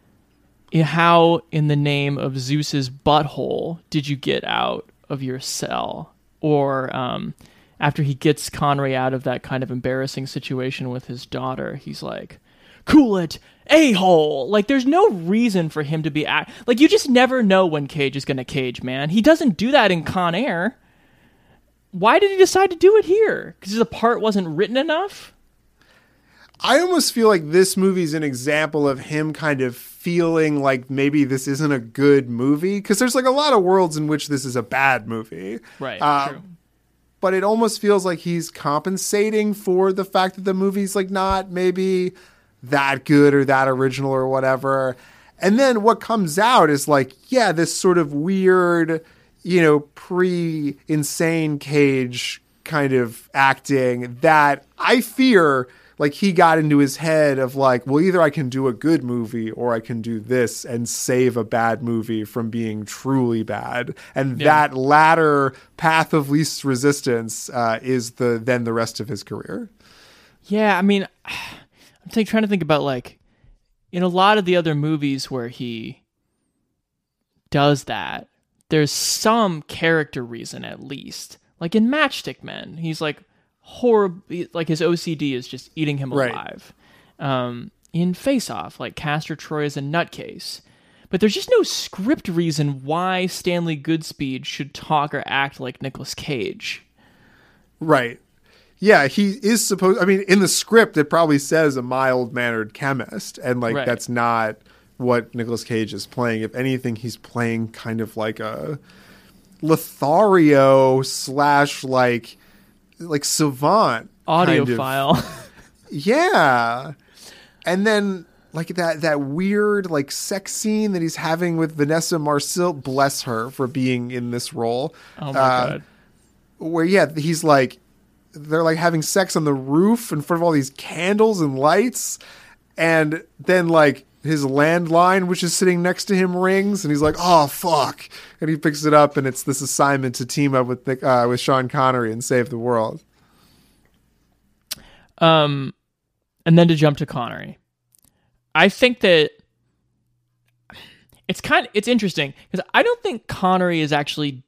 how in the name of Zeus's butthole did you get out of your cell? Or um, after he gets Connery out of that kind of embarrassing situation with his daughter, he's like, cool it, a-hole. Like, there's no reason for him to be... Act- like, you just never know when Cage is going to cage, man. He doesn't do that in Con Air. Why did he decide to do it here? Because the part wasn't written enough? I almost feel like this movie's an example of him kind of feeling like maybe this isn't a good movie. Because there's, like, a lot of worlds in which this is a bad movie. Right, uh, true. But it almost feels like he's compensating for the fact that the movie's, like, not maybe that good or that original or whatever. And then what comes out is, like, yeah, this sort of weird, you know, pre-insane Cage kind of acting that I fear, like, he got into his head of, like, well, either I can do a good movie or I can do this and save a bad movie from being truly bad. And Yeah. that latter path of least resistance uh, is the then the rest of his career. Yeah, I mean, I'm think, trying to think about, like, in a lot of the other movies where he does that, there's some character reason at least. Like in Matchstick Men, he's like horrible, like his O C D is just eating him Right. alive. Um, in Face Off, like Castor Troy is a nutcase. but there's just no script reason why Stanley Goodspeed should talk or act like Nicolas Cage. Right. Yeah, he is supposed... I mean, in the script, it probably says a mild-mannered chemist, and, like, Right. that's not what Nicolas Cage is playing. If anything, he's playing kind of like a Lothario slash, like, like savant. Audiophile. Kind of. Yeah. And then... like that that weird like sex scene that he's having with Vanessa Marcil, bless her for being in this role. Oh my uh, God. Where yeah, he's like they're like having sex on the roof in front of all these candles and lights, and then like his landline, which is sitting next to him, rings, and he's like, "Oh fuck!" and he picks it up, and it's this assignment to team up with Nick, uh, with Sean Connery and save the world. Um, and then to jump to Connery. I think that it's kind of, it's interesting because I don't think Connery is actually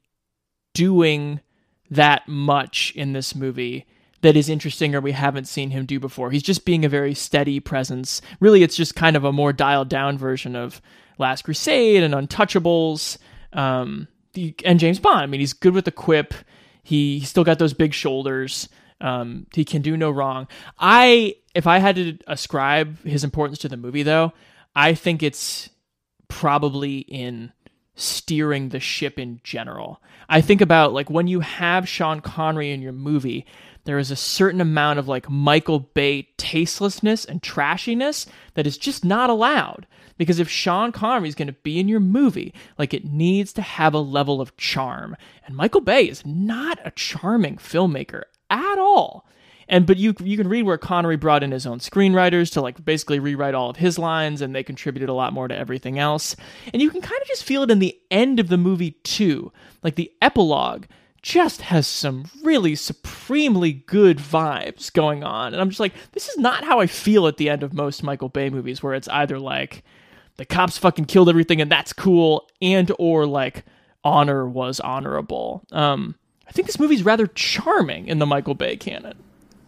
doing that much in this movie that is interesting or we haven't seen him do before. He's just being a very steady presence. Really, it's just kind of a more dialed down version of Last Crusade and Untouchables, um, the, and James Bond. I mean, he's good with the quip. He, he's still got those big shoulders. Um, he can do no wrong. I, if I had to ascribe his importance to the movie, though, I think it's probably in steering the ship in general. I think about like when you have Sean Connery in your movie, there is a certain amount of like Michael Bay tastelessness and trashiness that is just not allowed. Because if Sean Connery is going to be in your movie, like it needs to have a level of charm. And Michael Bay is not a charming filmmaker at all. And but you you can read where Connery brought in his own screenwriters to like basically rewrite all of his lines, and they contributed a lot more to everything else. And you can kind of just feel it in the end of the movie too. Like the epilogue just has some really supremely good vibes going on. And I'm just like, this is not how I feel at the end of most Michael Bay movies, where it's either like the cops fucking killed everything and that's cool, and or like honor was honorable. Um, I think this movie's rather charming in the Michael Bay canon.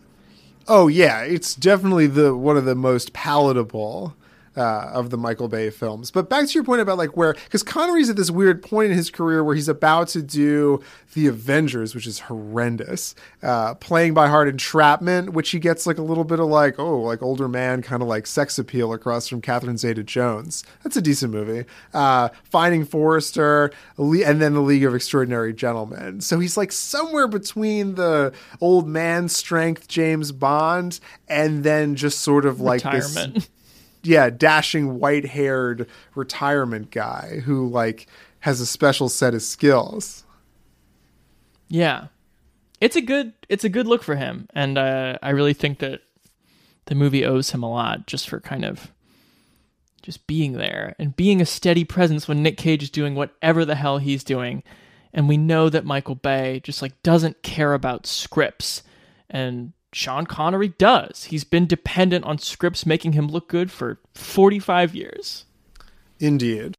Oh yeah, it's definitely the one of the most palatable uh, of the Michael Bay films. But back to your point about like where, because Connery's at this weird point in his career where he's about to do The Avengers, which is horrendous, uh, Playing by Heart, Entrapment, which he gets like a little bit of like, oh, like older man kind of like sex appeal across from Catherine Zeta-Jones. That's a decent movie. Uh, Finding Forrester, and then The League of Extraordinary Gentlemen. So he's like somewhere between the old man strength James Bond and then just sort of like Retirement. this... Yeah, dashing white-haired retirement guy who like has a special set of skills. Yeah, it's a good it's a good look for him, and uh, I really think that the movie owes him a lot just for kind of just being there and being a steady presence when Nick Cage is doing whatever the hell he's doing, and we know that Michael Bay just like doesn't care about scripts, and Sean Connery does. He's been dependent on scripts making him look good for forty-five years. Indeed.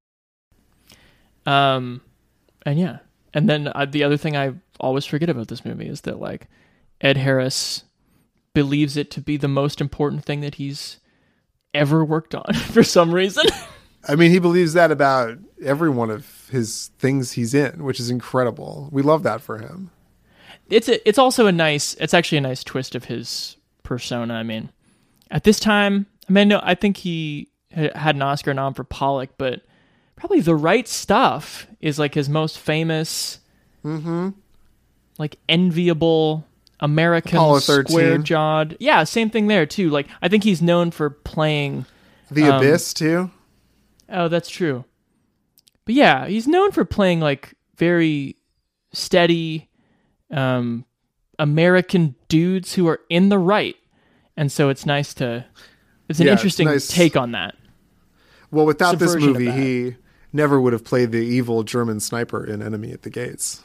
Um, and yeah. And then uh, the other thing I always forget about this movie is that, like, Ed Harris believes it to be the most important thing that he's ever worked on for some reason. I mean, he believes that about every one of his things he's in, which is incredible. We love that for him. It's a, it's also a nice, it's actually a nice twist of his persona. I mean, at this time, I mean, no, I think he had an Oscar nom for Pollock, but probably The Right Stuff is like his most famous, mm-hmm. like enviable American square-jawed. Yeah, same thing there too. Like, I think he's known for playing The um, Abyss too. Oh, that's true. But yeah, he's known for playing like very steady, um, American dudes who are in the right. And so it's nice to, it's an yeah, interesting it's nice. take on that. Well, without this Subversion movie, he never would have played the evil German sniper in Enemy at the Gates.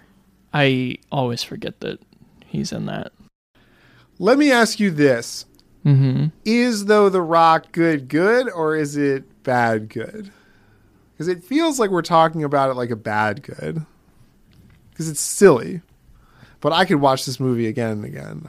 I always forget that he's in that. Let me ask you this. Mm-hmm. Is, though, The Rock good good, or is it bad good? Because it feels like we're talking about it like a bad good. Because it's silly. But I could watch this movie again and again.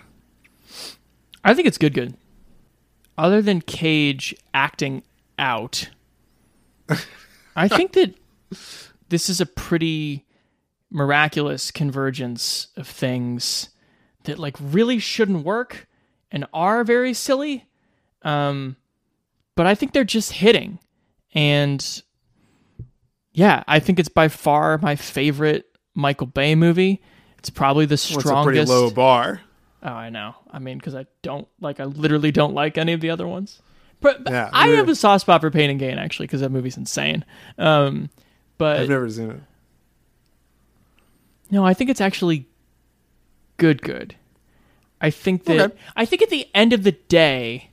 I think it's good good. Other than Cage acting out, I think that this is a pretty miraculous convergence of things that like really shouldn't work and are very silly. Um, but I think they're just hitting. And yeah, I think it's by far my favorite Michael Bay movie. It's probably the strongest. Well, it's a pretty low bar. Oh, I know. I mean, because I don't like, I literally don't like any of the other ones. But, but yeah, I have a soft spot for Pain and Gain, actually, because that movie's insane. Um, but I've never seen it. No, I think it's actually good, good. I think that, okay. I think at the end of the day,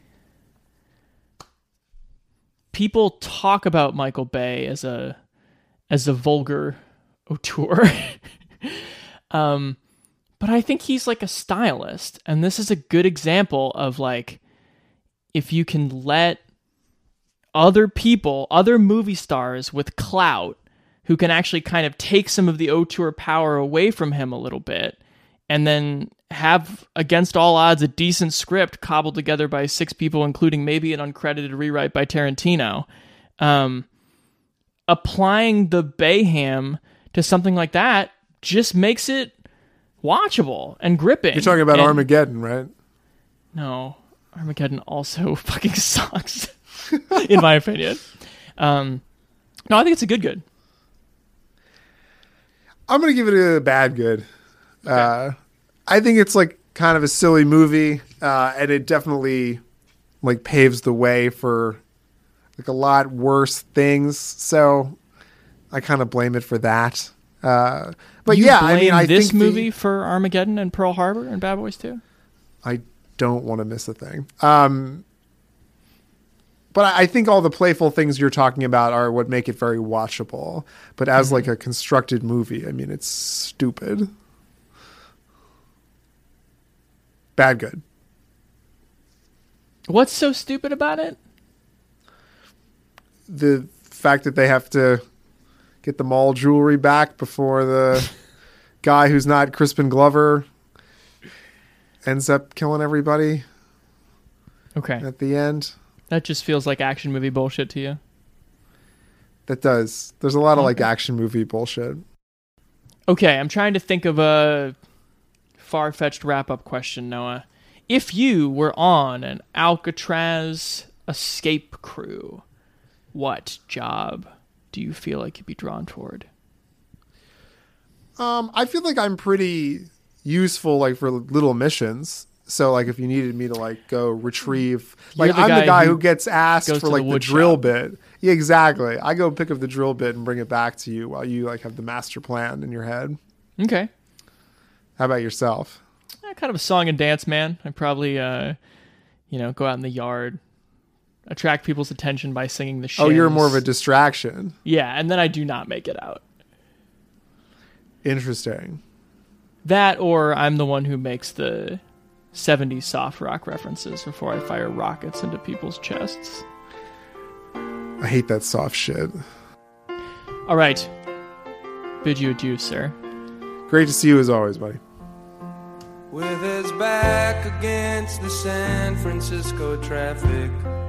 people talk about Michael Bay as a, as a vulgar auteur. um, but I think he's like a stylist. And this is a good example of like, if you can let other people, other movie stars with clout, who can actually kind of take some of the auteur power away from him a little bit, and then have, against all odds, a decent script cobbled together by six people, including maybe an uncredited rewrite by Tarantino, um, applying the Bayham to something like that just makes it watchable and gripping. You're talking about and, Armageddon, right? No, Armageddon also fucking sucks, in my opinion. Um, no, I think it's a good good. I'm going to give it a bad good. Okay. Uh, I think it's like kind of a silly movie, uh, and it definitely like paves the way for like a lot worse things. So I kind of blame it for that. Uh, but you yeah, blame I mean, I this think movie the, for Armageddon and Pearl Harbor and Bad Boys two. I don't want to miss a thing. Um, But I think all the playful things you're talking about are what make it very watchable. But as mm-hmm. like a constructed movie, I mean, it's stupid. Bad good. What's so stupid about it? The fact that they have to get the mall jewelry back before the guy who's not Crispin Glover ends up killing everybody. Okay. At the end. That just feels like action movie bullshit to you. That does. There's a lot of like action movie bullshit. Okay, I'm trying to think of a far-fetched wrap-up question, Noah. If you were on an Alcatraz escape crew, what job do you feel like you'd be drawn toward? Um, I feel like I'm pretty useful, like for little missions. So, like, if you needed me to like go retrieve, like the I'm the guy who, who gets asked for like the, the drill shop. bit. Yeah, exactly. I go pick up the drill bit and bring it back to you while you like have the master plan in your head. Okay. How about yourself? I'm kind of a song and dance man. I probably, uh, you know, go out in the yard, attract people's attention by singing the Shins. Oh, you're more of a distraction. Yeah, and then I do not make it out. Interesting. That, or I'm the one who makes the seventies soft rock references before I fire rockets into people's chests. I hate that soft shit. All right. Bid you adieu, sir. Great to see you as always, buddy. With his back against the San Francisco traffic,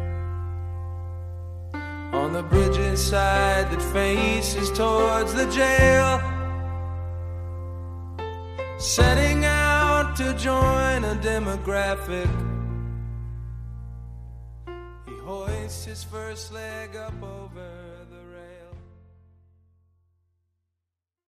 on the bridge's side that faces towards the jail, setting out to join a demographic, he hoists his first leg up over